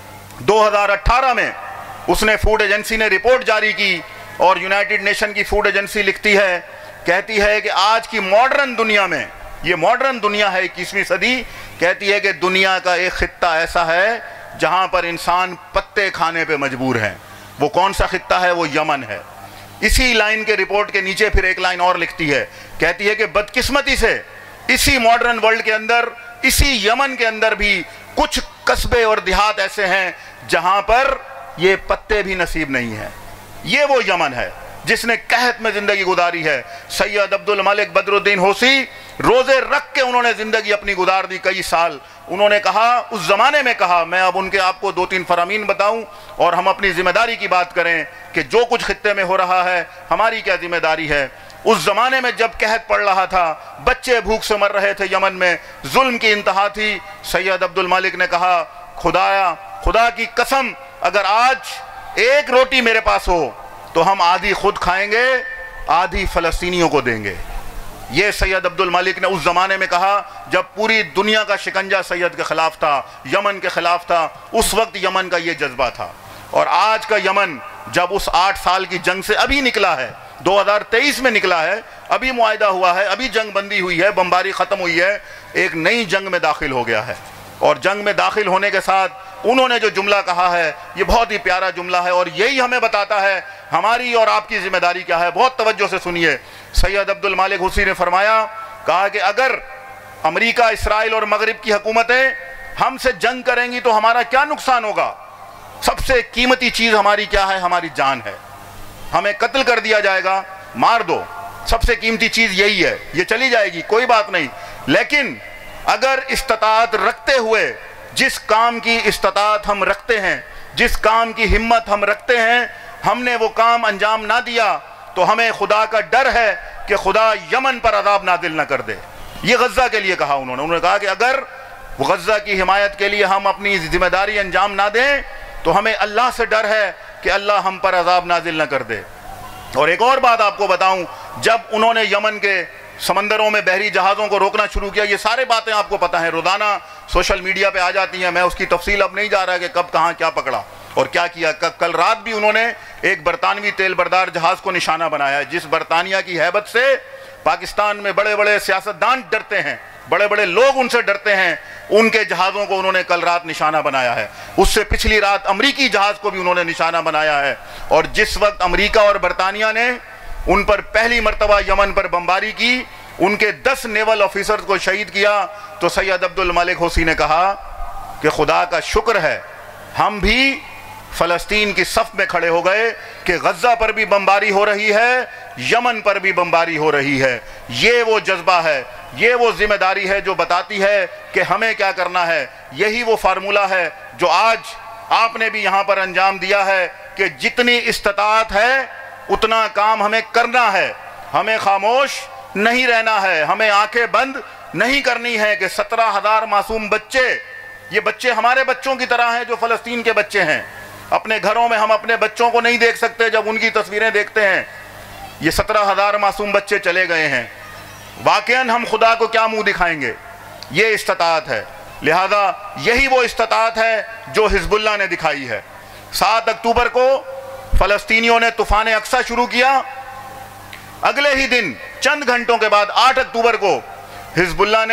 2018 میں اس نے فوڈ ایجنسی نے رپورٹ جاری کی، اور یونائٹڈ نیشن کی فوڈ ایجنسی لکھتی ہے، کہتی ہے کہ آج کی ماڈرن دنیا میں، یہ ماڈرن دنیا ہے 21ویں صدی، کہتی ہے کہ دنیا کا ایک خطہ ایسا ہے جہاں پر انسان پتے کھانے پہ مجبور ہیں۔ وہ کون سا خطہ ہے؟ وہ یمن ہے۔ اسی لائن کے رپورٹ کے نیچے پھر ایک لائن اور لکھتی ہے، کہتی ہے کہ بدقسمتی سے اسی ماڈرن ورلڈ کے اندر، اسی یمن کے اندر بھی کچھ قصبے اور دیہات ایسے ہیں جہاں پر یہ پتے بھی نصیب نہیں ہیں۔ یہ وہ یمن ہے جس نے قحط میں زندگی گزاری ہے۔ سید عبد الملک بدر الدین حوثی روزے رکھ کے انہوں نے زندگی اپنی گزار دی کئی سال۔ انہوں نے کہا، اس زمانے میں کہا، میں اب ان کے آپ کو 2-3 فرامین بتاؤں اور ہم اپنی ذمہ داری کی بات کریں کہ جو کچھ خطے میں ہو رہا ہے ہماری کیا ذمہ داری ہے۔ اس زمانے میں جب قحط پڑ رہا تھا، بچے بھوک سے مر رہے تھے یمن میں، ظلم کی انتہا تھی، سید عبد الملک نے کہا، خدایا، خدا کی قسم، اگر آج ایک روٹی میرے پاس ہو تو ہم آدھی خود کھائیں گے، آدھی فلسطینیوں کو دیں گے۔ یہ سید عبد الملک نے اس زمانے میں کہا جب پوری دنیا کا شکنجہ سید کے خلاف تھا، یمن کے خلاف تھا، اس وقت یمن کا یہ جذبہ تھا۔ اور آج کا یمن جب اس 8 سال کی جنگ سے ابھی نکلا ہے، 2023 میں نکلا ہے، ابھی معاہدہ ہوا ہے، ابھی جنگ بندی ہوئی ہے، بمباری ختم ہوئی ہے، ایک نئی جنگ میں داخل ہو گیا ہے۔ اور جنگ میں داخل ہونے کے ساتھ انہوں نے جو جملہ کہا ہے یہ بہت ہی پیارا جملہ ہے، اور یہی ہمیں بتاتا ہے ہماری اور آپ کی ذمہ داری کیا ہے۔ بہت توجہ سے سنیے۔ سید عبد الملک حوثی نے فرمایا، کہا کہ اگر امریکہ، اسرائیل اور مغرب کی حکومتیں ہم سے جنگ کریں گی تو ہمارا کیا نقصان ہوگا؟ سب سے قیمتی چیز ہماری کیا ہے؟ ہماری جان ہے۔ ہمیں قتل کر دیا جائے گا، مار دو، سب سے قیمتی چیز یہی ہے، یہ چلی جائے گی، کوئی بات نہیں۔ لیکن اگر استطاعت رکھتے ہوئے، جس کام کی استطاعت ہم رکھتے ہیں، جس کام کی ہمت ہم رکھتے ہیں، ہم نے وہ کام انجام نہ دیا تو ہمیں خدا کا ڈر ہے کہ خدا یمن پر عذاب نازل نہ کر دے۔ یہ غزہ کے لیے کہا انہوں نے کہا کہ اگر غزہ کی حمایت کے لیے ہم اپنی ذمہ داری انجام نہ دیں تو ہمیں اللہ سے ڈر ہے کہ اللہ ہم پر عذاب نازل نہ کر دے۔ اور ایک اور بات آپ کو بتاؤں، جب انہوں نے یمن کے سمندروں میں بحری جہازوں کو روکنا شروع کیا، یہ سارے باتیں آپ کو پتہ ہیں، روزانہ سوشل میڈیا پہ آ جاتی ہیں، میں اس کی تفصیل اب نہیں جا رہا کہ کب کہاں کیا پکڑا اور کیا کیا۔ کل رات بھی انہوں نے ایک برطانوی تیل بردار جہاز کو نشانہ بنایا ہے، جس برطانیہ کی ہیبت سے پاکستان میں بڑے بڑے سیاستدان ڈرتے ہیں، بڑے بڑے لوگ ان سے ڈرتے ہیں، ان کے جہازوں کو انہوں نے کل رات نشانہ بنایا ہے۔ اس سے پچھلی رات امریکی جہاز کو بھی انہوں نے نشانہ بنایا ہے۔ اور جس وقت امریکہ اور برطانیہ نے ان پر پہلی مرتبہ یمن پر بمباری کی، ان کے 10 نیول آفیسرز کو شہید کیا، تو سید عبد الملک حوثی نے کہا کہ خدا کا شکر ہے ہم بھی فلسطین کی صف میں کھڑے ہو گئے کہ غزہ پر بھی بمباری ہو رہی ہے، یمن پر بھی بمباری ہو رہی ہے۔ یہ وہ جذبہ ہے، یہ وہ ذمہ داری ہے جو بتاتی ہے کہ ہمیں کیا کرنا ہے۔ یہی وہ فارمولہ ہے جو آج آپ نے بھی یہاں پر انجام دیا ہے کہ جتنی استطاعت ہے اتنا کام ہمیں کرنا ہے، ہمیں خاموش نہیں رہنا ہے، ہمیں آنکھیں بند نہیں کرنی ہے کہ 17,000 معصوم بچے، یہ بچے ہمارے بچوں کی طرح ہیں جو فلسطین کے بچے ہیں۔ اپنے گھروں میں ہم اپنے بچوں کو نہیں دیکھ سکتے جب ان کی تصویریں دیکھتے ہیں۔ یہ 17,000 معصوم بچے چلے گئے ہیں، واقعاً ہم خدا کو کیا منہ دکھائیں گے؟ یہ استطاعت ہے، لہذا یہی وہ استطاعت ہے جو حزب اللہ نے دکھائی ہے۔ 7 اکتوبر کو فلسطینیوں نے طوفان اقصی شروع کیا، اگلے ہی دن چند گھنٹوں کے بعد 8 اکتوبر کو حزب اللہ نے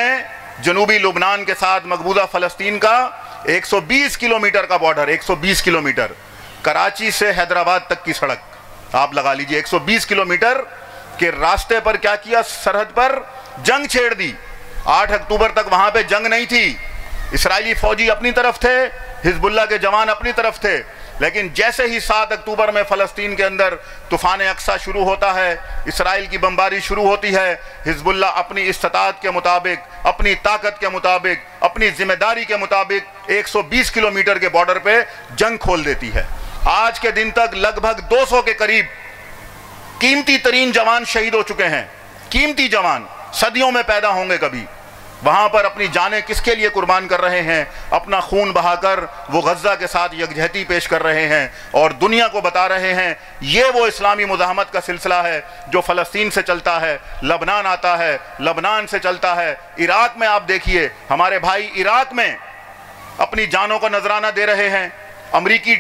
جنوبی لبنان کے ساتھ مقبوضہ فلسطین کا 120 کلومیٹر کا بارڈر، 120 کلومیٹر، کراچی سے حیدرآباد تک کی سڑک آپ لگا لیجئے، 120 کلومیٹر کے راستے پر کیا کیا؟ سرحد پر جنگ چھیڑ دی۔ 8 اکتوبر تک وہاں پہ جنگ نہیں تھی، اسرائیلی فوجی اپنی طرف تھے، حزب اللہ کے جوان اپنی طرف تھے، لیکن جیسے ہی 7 اکتوبر میں فلسطین کے اندر طوفان اقصیٰ شروع ہوتا ہے، اسرائیل کی بمباری شروع ہوتی ہے، حزب اللہ اپنی استطاعت کے مطابق، اپنی طاقت کے مطابق، اپنی ذمہ داری کے مطابق 120 کلومیٹر کے بارڈر پہ جنگ کھول دیتی ہے۔ آج کے دن تک لگ بھگ 200 کے قریب قیمتی ترین جوان شہید ہو چکے ہیں، قیمتی جوان، صدیوں میں پیدا ہوں گے کبھی۔ وہاں پر اپنی جانیں کس کے لیے قربان کر رہے ہیں؟ اپنا خون بہا کر وہ غزہ کے ساتھ یکجہتی پیش کر رہے ہیں اور دنیا کو بتا رہے ہیں یہ وہ اسلامی مزاحمت کا سلسلہ ہے جو فلسطین سے چلتا ہے، لبنان آتا ہے، لبنان سے چلتا ہے، عراق میں آپ دیکھیے ہمارے بھائی عراق میں اپنی جانوں کا نذرانہ دے رہے ہیں، امریکی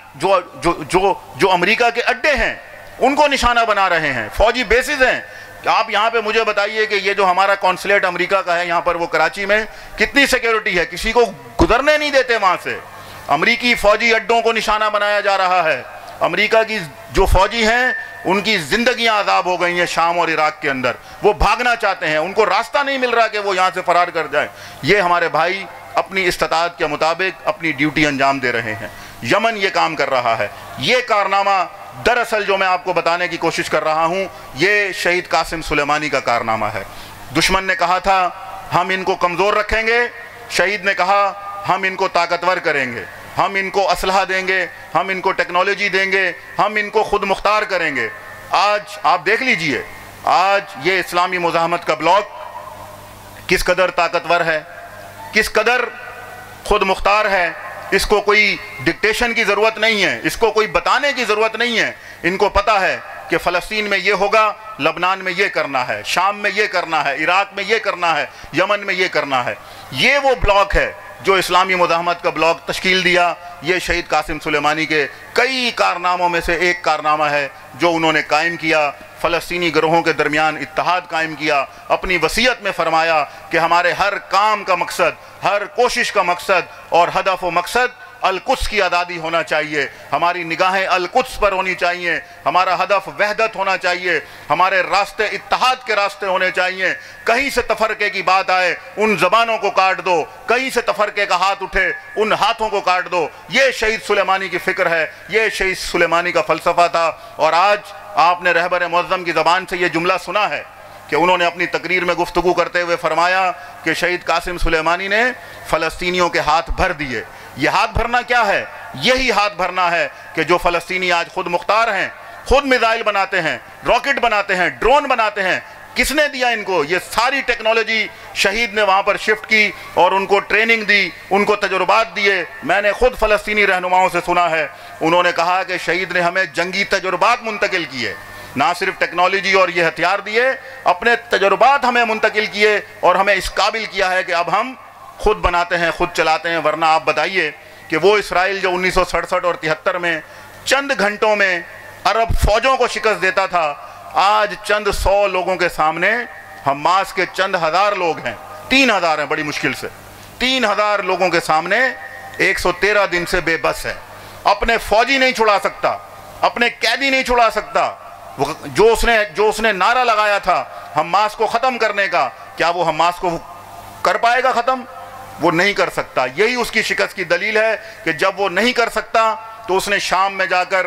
جو امریکہ کے اڈے ہیں ان کو نشانہ بنا رہے ہیں، فوجی بیسز ہیں۔ آپ یہاں پہ مجھے بتائیے کہ یہ جو ہمارا کونسلیٹ امریکہ کا ہے یہاں پر وہ کراچی میں کتنی سیکیورٹی ہے؟ کسی کو گزرنے نہیں دیتے وہاں سے۔ امریکی فوجی اڈوں کو نشانہ بنایا جا رہا ہے۔ امریکہ کی جو فوجی ہیں ان کی زندگیاں عذاب ہو گئی ہیں شام اور عراق کے اندر، وہ بھاگنا چاہتے ہیں، ان کو راستہ نہیں مل رہا کہ وہ یہاں سے فرار کر جائیں۔ یہ ہمارے بھائی اپنی استطاعت کے مطابق اپنی ڈیوٹی انجام دے رہے ہیں۔ یمن یہ کام کر رہا ہے۔ یہ کارنامہ دراصل جو میں آپ کو بتانے کی کوشش کر رہا ہوں یہ شہید قاسم سلیمانی کا کارنامہ ہے۔ دشمن نے کہا تھا ہم ان کو کمزور رکھیں گے، شہید نے کہا ہم ان کو طاقتور کریں گے، ہم ان کو اسلحہ دیں گے، ہم ان کو ٹیکنالوجی دیں گے، ہم ان کو خود مختار کریں گے۔ آج آپ دیکھ لیجئے آج یہ اسلامی مزاحمت کا بلاک کس قدر طاقتور ہے، کس قدر خود مختار ہے۔ اس کو کوئی ڈکٹیشن کی ضرورت نہیں ہے، اس کو کوئی بتانے کی ضرورت نہیں ہے، ان کو پتا ہے کہ فلسطین میں یہ ہوگا، لبنان میں یہ کرنا ہے، شام میں یہ کرنا ہے، عراق میں یہ کرنا ہے، یمن میں یہ کرنا ہے۔ یہ وہ بلاک ہے جو اسلامی مزاحمت کا بلاک تشکیل دیا۔ یہ شہید قاسم سلیمانی کے کئی کارناموں میں سے ایک کارنامہ ہے جو انہوں نے قائم کیا، فلسطینی گروہوں کے درمیان اتحاد قائم کیا، اپنی وصیت میں فرمایا کہ ہمارے ہر کام کا مقصد، ہر کوشش کا مقصد اور ہدف و مقصد القدس کی آزادی ہونا چاہیے، ہماری نگاہیں القدس پر ہونی چاہیے، ہمارا ہدف وحدت ہونا چاہیے، ہمارے راستے اتحاد کے راستے ہونے چاہیے۔ کہیں سے تفرقے کی بات آئے ان زبانوں کو کاٹ دو، کہیں سے تفرقے کا ہاتھ اٹھے ان ہاتھوں کو کاٹ دو۔ یہ شہید سلیمانی کی فکر ہے، یہ شہید سلیمانی کا فلسفہ تھا۔ اور آج آپ نے رہبر معظم کی زبان سے یہ جملہ سنا ہے کہ انہوں نے اپنی تقریر میں گفتگو کرتے ہوئے فرمایا کہ شہید قاسم سلیمانی نے فلسطینیوں کے ہاتھ بھر دیے۔ یہ ہاتھ بھرنا کیا ہے؟ یہی ہاتھ بھرنا ہے کہ جو فلسطینی آج خود مختار ہیں، خود میزائل بناتے ہیں، راکٹ بناتے ہیں، ڈرون بناتے ہیں۔ کس نے دیا ان کو؟ یہ ساری ٹیکنالوجی شہید نے وہاں پر شفٹ کی اور ان کو ٹریننگ دی، ان کو تجربات دیے۔ میں نے خود فلسطینی رہنماؤں سے سنا ہے، انہوں نے کہا کہ شہید نے ہمیں جنگی تجربات منتقل کیے، نہ صرف ٹیکنالوجی اور یہ ہتھیار دیے، اپنے تجربات ہمیں منتقل کیے اور ہمیں اس قابل کیا ہے کہ اب ہم خود بناتے ہیں، خود چلاتے ہیں۔ ورنہ آپ بتائیے کہ وہ اسرائیل جو 1967 اور 73 میں چند گھنٹوں میں عرب فوجوں کو شکست دیتا تھا، آج چند 100 لوگوں کے سامنے حماس کے چند ہزار لوگ ہیں، 3000 ہیں بڑی مشکل سے، 3000 لوگوں کے سامنے 113 دن سے بے بس ہے۔ اپنے فوجی نہیں چھڑا سکتا، اپنے قیدی نہیں چھڑا سکتا۔ جو اس نے نعرہ لگایا تھا حماس کو ختم کرنے کا، کیا وہ حماس کو کر پائے گا ختم؟ وہ نہیں کر سکتا۔ یہی اس کی شکست کی دلیل ہے کہ جب وہ نہیں کر سکتا تو اس نے شام میں جا کر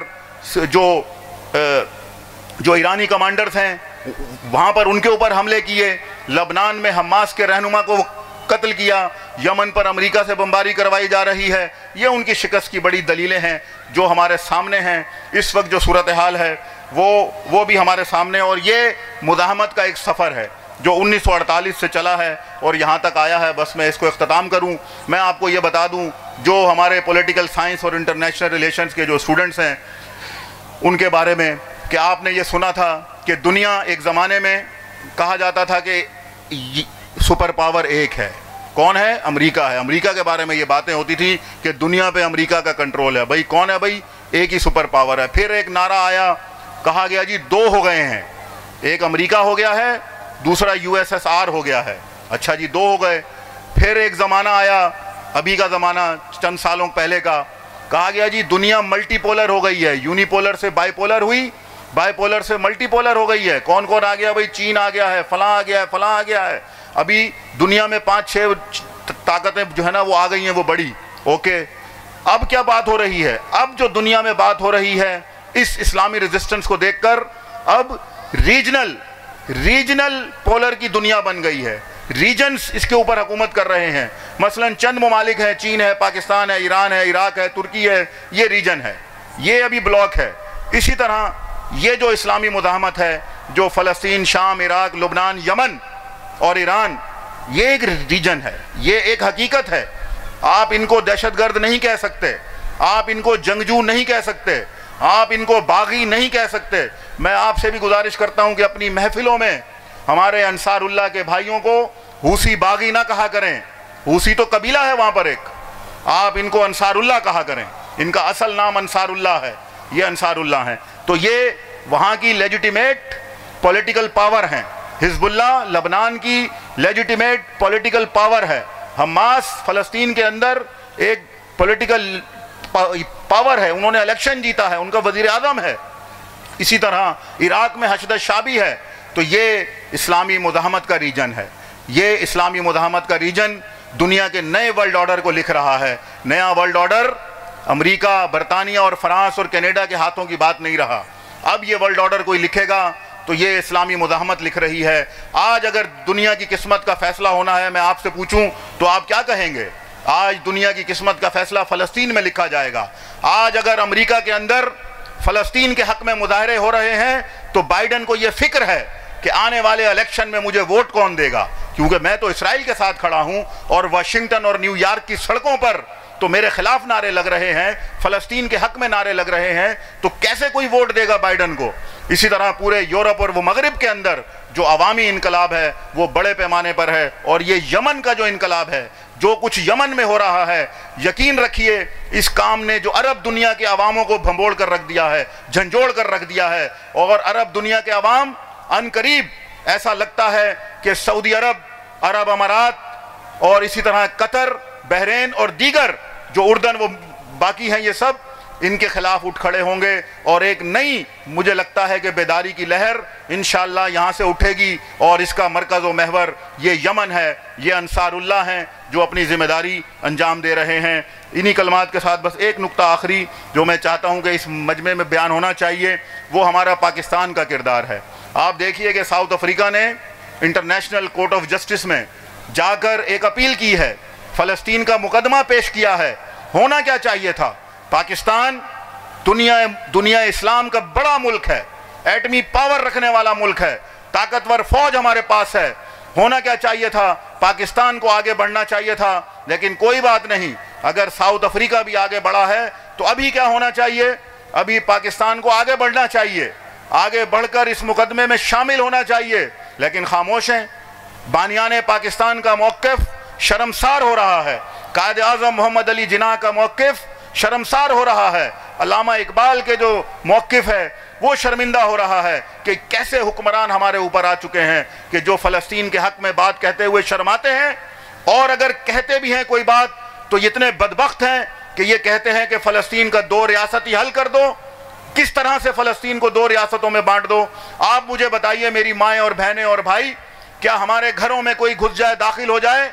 جو ایرانی کمانڈرز ہیں وہاں پر ان کے اوپر حملے کیے، لبنان میں حماس کے رہنما کو قتل کیا، یمن پر امریکہ سے بمباری کروائی جا رہی ہے۔ یہ ان کی شکست کی بڑی دلیلیں ہیں جو ہمارے سامنے ہیں۔ اس وقت جو صورتحال ہے وہ بھی ہمارے سامنے، اور یہ مزاحمت کا ایک سفر ہے جو 1948 سے چلا ہے اور یہاں تک آیا ہے۔ بس میں اس کو اختتام کروں، میں آپ کو یہ بتا دوں جو ہمارے پولیٹیکل سائنس اور انٹرنیشنل ریلیشنز کے جو اسٹوڈنٹس ہیں ان کے بارے میں، کہ آپ نے یہ سنا تھا کہ دنیا ایک زمانے میں کہا جاتا تھا کہ سپر پاور ایک ہے، کون ہے؟ امریکہ ہے۔ امریکہ کے بارے میں یہ باتیں ہوتی تھی کہ دنیا پہ امریکہ کا کنٹرول ہے۔ بھائی کون ہے؟ بھائی ایک ہی سپر پاور ہے۔ پھر ایک نعرہ آیا، کہا گیا جی 2 ہو گئے ہیں، ایک امریکہ ہو گیا ہے، دوسرا USSR ہو گیا ہے۔ اچھا جی 2 ہو گئے، پھر ایک زمانہ آیا, ابھی کا زمانہ چند سالوں پہلے کا, کہا گیا جی دنیا ملٹی پولر ہو گئی ہے, یونی پولر سے بائی پولر ہوئی, بائی پولر سے ملٹی پولر ہو گئی ہے. کون کون آ گیا بھائی؟ چین آ گیا ہے, فلاں آ گیا ہے, فلاں آ گیا ہے. ابھی دنیا میں 5-6 طاقتیں جو ہے نا وہ آ گئی ہیں, وہ بڑی. اوکے, اب کیا بات ہو رہی ہے؟ اب جو دنیا میں بات ہو رہی ہے اس اسلامی ریزسٹنس کو دیکھ کر, اب ریجنل پولر کی دنیا بن گئی ہے. ریجنز اس کے اوپر حکومت کر رہے ہیں. مثلا چند ممالک ہیں, چین ہے, پاکستان ہے, ایران ہے, عراق ہے, ترکی ہے, یہ ریجن ہے, یہ ابھی بلاک ہے. اسی طرح یہ جو اسلامی مزاحمت ہے, جو فلسطین, شام, عراق, لبنان, یمن اور ایران, یہ ایک ریجن ہے, یہ ایک حقیقت ہے. آپ ان کو دہشت گرد نہیں کہہ سکتے, آپ ان کو جنگجو نہیں کہہ سکتے, آپ ان کو باغی نہیں کہہ سکتے. میں آپ سے بھی گزارش کرتا ہوں کہ اپنی محفلوں میں ہمارے انصار اللہ کے بھائیوں کو حوثی باغی نہ کہا کریں. حوثی تو قبیلہ ہے وہاں پر ایک, آپ ان کو انصار اللہ کہا کریں. ان کا اصل نام انصار اللہ ہے, یہ انصار اللہ ہیں. تو یہ وہاں کی لیجیٹیمیٹ پولیٹیکل پاور ہیں. حزب اللہ لبنان کی لیجیٹیمیٹ پولیٹیکل پاور ہے. حماس فلسطین کے اندر ایک پولیٹیکل پاور ہے, انہوں نے الیکشن جیتا ہے, ان کا وزیر اعظم ہے. اسی طرح عراق میں حشد الشعبی ہے. تو یہ اسلامی مزاحمت کا ریجن ہے. یہ اسلامی مزاحمت کا ریجن دنیا کے نئے ورلڈ آرڈر کو لکھ رہا ہے. نیا ورلڈ آرڈر امریکہ, برطانیہ اور فرانس اور کینیڈا کے ہاتھوں کی بات نہیں رہا. اب یہ ورلڈ آرڈر کوئی لکھے گا تو یہ اسلامی مزاحمت لکھ رہی ہے. آج اگر دنیا کی قسمت کا فیصلہ ہونا ہے, میں آپ سے پوچھوں تو آپ کیا کہیں گے؟ آج دنیا کی قسمت کا فیصلہ فلسطین میں لکھا جائے گا. آج اگر امریکہ کے اندر فلسطین کے حق میں مظاہرے ہو رہے ہیں تو بائیڈن کو یہ فکر ہے کہ آنے والے الیکشن میں مجھے ووٹ کون دے گا, کیونکہ میں تو اسرائیل کے ساتھ کھڑا ہوں اور واشنگٹن اور نیو یارک کی سڑکوں پر تو میرے خلاف نعرے لگ رہے ہیں, فلسطین کے حق میں نعرے لگ رہے ہیں, تو کیسے کوئی ووٹ دے گا بائیڈن کو؟ اسی طرح پورے یورپ اور وہ مغرب کے اندر جو عوامی انقلاب ہے وہ بڑے پیمانے پر ہے. اور یہ یمن کا جو انقلاب ہے, جو کچھ یمن میں ہو رہا ہے, یقین رکھیے اس کام نے جو عرب دنیا کے عواموں کو بھنبوڑ کر رکھ دیا ہے, جھنجھوڑ کر رکھ دیا ہے. اور عرب دنیا کے عوام ان قریب ایسا لگتا ہے کہ سعودی عرب, عرب امارات اور اسی طرح قطر, بحرین اور دیگر جو اردن وہ باقی ہیں, یہ سب ان کے خلاف اٹھ کھڑے ہوں گے. اور ایک نئی مجھے لگتا ہے کہ بیداری کی لہر انشاءاللہ یہاں سے اٹھے گی, اور اس کا مرکز و محور یہ یمن ہے, یہ انصار اللہ ہیں جو اپنی ذمہ داری انجام دے رہے ہیں. انہی کلمات کے ساتھ بس ایک نقطہ آخری جو میں چاہتا ہوں کہ اس مجمع میں بیان ہونا چاہیے, وہ ہمارا پاکستان کا کردار ہے. آپ دیکھیے کہ ساؤتھ افریقہ نے انٹرنیشنل کورٹ آف جسٹس میں جا کر ایک اپیل کی ہے, فلسطین کا مقدمہ پیش کیا ہے. ہونا کیا چاہیے تھا؟ پاکستان دنیا اسلام کا بڑا ملک ہے, ایٹمی پاور رکھنے والا ملک ہے, طاقتور فوج ہمارے پاس ہے. ہونا کیا چاہیے تھا؟ پاکستان کو آگے بڑھنا چاہیے تھا. لیکن کوئی بات نہیں, اگر ساؤتھ افریقہ بھی آگے بڑھا ہے تو ابھی کیا ہونا چاہیے؟ ابھی پاکستان کو آگے بڑھنا چاہیے, آگے بڑھ کر اس مقدمے میں شامل ہونا چاہیے. لیکن خاموش ہیں. بانیان پاکستان کا موقف شرمسار ہو رہا ہے, قائد اعظم محمد علی جناح کا موقف شرمسار ہو رہا ہے, علامہ اقبال کے جو موقف ہے وہ شرمندہ ہو رہا ہے کہ کیسے حکمران ہمارے اوپر آ چکے ہیں کہ جو فلسطین کے حق میں بات کہتے ہوئے شرماتے ہیں, اور اگر کہتے بھی ہیں کوئی بات تو اتنے بدبخت ہیں کہ یہ کہتے ہیں کہ فلسطین کا 2 ریاستی حل کر دو. کس طرح سے فلسطین کو 2 ریاستوں میں بانٹ دو؟ آپ مجھے بتائیے میری مائیں اور بہنیں اور بھائی, کیا ہمارے گھروں میں کوئی گھس جائے, داخل ہو جائے,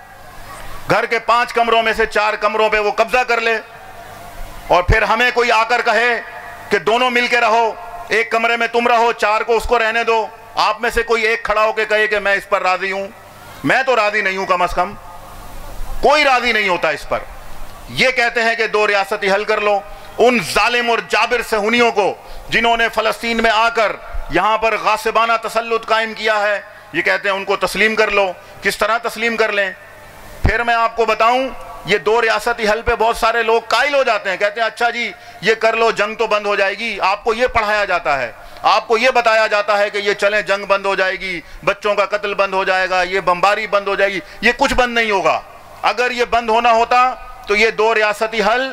گھر کے 5 کمروں میں سے 4 کمروں پہ وہ قبضہ کر لے, اور پھر ہمیں کوئی آ کر کہے کہ دونوں مل کے رہو, ایک کمرے میں تم رہو, 4 کو اس کو رہنے دو. آپ میں سے کوئی ایک کھڑا ہو کے کہے کہ میں اس پر راضی ہوں؟ میں تو راضی نہیں ہوں, کم از کم کوئی راضی نہیں ہوتا اس پر. یہ کہتے ہیں کہ 2 ریاستی حل کر لو. ان ظالم اور جابر صہیونیوں کو جنہوں نے فلسطین میں آ کر یہاں پر غاصبانہ تسلط قائم کیا ہے, یہ کہتے ہیں ان کو تسلیم کر لو. کس طرح تسلیم کر لیں؟ پھر میں آپ کو بتاؤں, یہ 2 ریاستی حل پہ بہت سارے لوگ قائل ہو جاتے ہیں, کہتے ہیں اچھا جی یہ کر لو, جنگ تو بند ہو جائے گی. آپ کو یہ پڑھایا جاتا ہے, آپ کو یہ بتایا جاتا ہے کہ یہ چلیں جنگ بند ہو جائے گی, بچوں کا قتل بند ہو جائے گا, یہ بمباری بند ہو جائے گی. یہ کچھ بند نہیں ہوگا. اگر یہ بند ہونا ہوتا تو یہ 2 ریاستی حل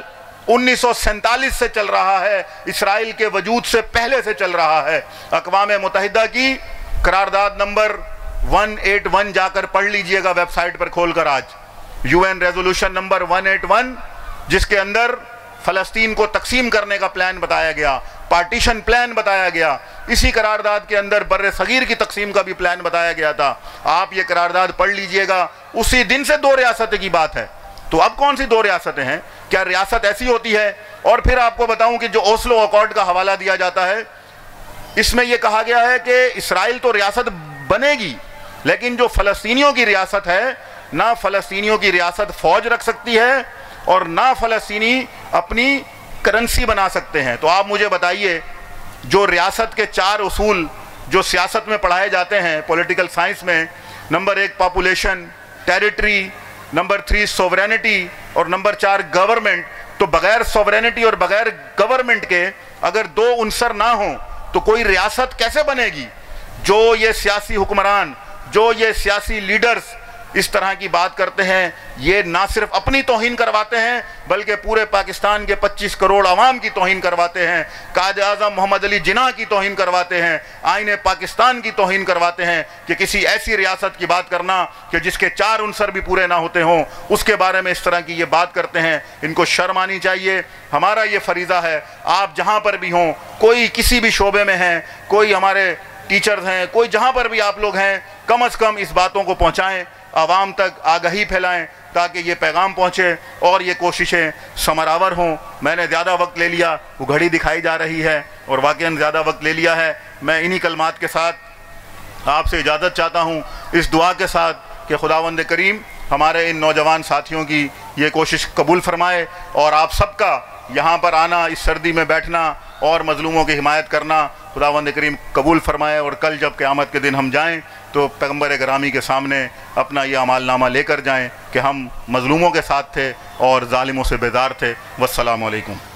1947 سے چل رہا ہے, اسرائیل کے وجود سے پہلے سے چل رہا ہے. اقوام متحدہ کی قرارداد نمبر 181 जाकर पढ़ लीजिएगा वेबसाइट पर खोलकर आज, UN रेजोल्यूशन नंबर 181, जिसके अंदर फलस्तीन को तकसीम करने का प्लान बताया गया, पार्टीशन प्लान बताया गया। इसी करारदाद के अंदर बर्रे सगीर की तकसीम का भी प्लान बताया गया था। आप ये करारदाद पढ़ लीजिएगा। उसी दिन से 2 रियासतें की बात है। तो अब कौन सी 2 रियासतें हैं? क्या रियासत ऐसी होती है? और फिर आपको बताऊं कि जो ओस्लो अकॉर्ड का हवाला दिया जाता है, इसमें यह कहा गया है कि इस्राइल तो रियासत बनेगी, लेकिन जो फलस्तीनियों की रियासत है, ना फलस्तीनियों की रियासत फौज रख सकती है और ना फलस्तीनी अपनी करेंसी बना सकते हैं। तो आप मुझे बताइए, जो रियासत के 4 उसूल जो सियासत में पढ़ाए जाते हैं पॉलिटिकल साइंस में, number 1 population, territory, number 3 sovereignty और नंबर 4 गवर्नमेंट। तो बगैर सोवरेनिटी और बगैर गवर्नमेंट के अगर 2 उनसर ना हो तो कोई रियासत कैसे बनेगी? जो ये सियासी हुक्मरान, जो ये सियासी लीडर्स इस तरह की बात करते हैं, ये ना सिर्फ अपनी तौहीन करवाते हैं बल्कि पूरे पाकिस्तान के 25 करोड़ आवाम की तौहीन करवाते हैं, कायद आज़म मोहम्मद अली जिन्ना की तौहीन करवाते हैं, आईने पाकिस्तान की तौहीन करवाते हैं। कि किसी ऐसी रियासत की बात करना कि जिसके 4 उनसर भी पूरे ना होते हों, उसके बारे में इस तरह की ये बात करते हैं। इनको शर्म आनी चाहिए। हमारा ये फरीज़ा है, आप जहाँ पर भी हों, कोई किसी भी शोबे में हैं, कोई हमारे टीचर्स हैं, कोई जहाँ पर भी आप लोग हैं, कम अज़ कम इस बातों को पहुँचाएँ, आवाम तक आगाही फैलाएं ताकि ये पैगाम पहुँचे और ये कोशिशें समरावर हों। मैंने ज़्यादा वक्त ले लिया, वो घड़ी दिखाई जा रही है और वाक़ईन ज़्यादा वक्त ले लिया है। मैं इन्हीं कलमात के साथ आपसे इजाज़त चाहता हूँ, इस दुआ के साथ कि खुदावंद करीम हमारे इन नौजवान साथियों की ये कोशिश कबूल फरमाए और आप सबका यहाँ पर आना, इस सर्दी में बैठना और मज़लूमों की हिमायत करना खुदावंद करीम कबूल फरमाए। और कल जब क़यामत के दिन हम जाएं तो पैगम्बर ग्रामी के सामने अपना ये अमालनामा लेकर जाएं कि हम मज़लूमों के साथ थे और ज़ालिमों से बेजार थे। वस्सलामु अलैकुम।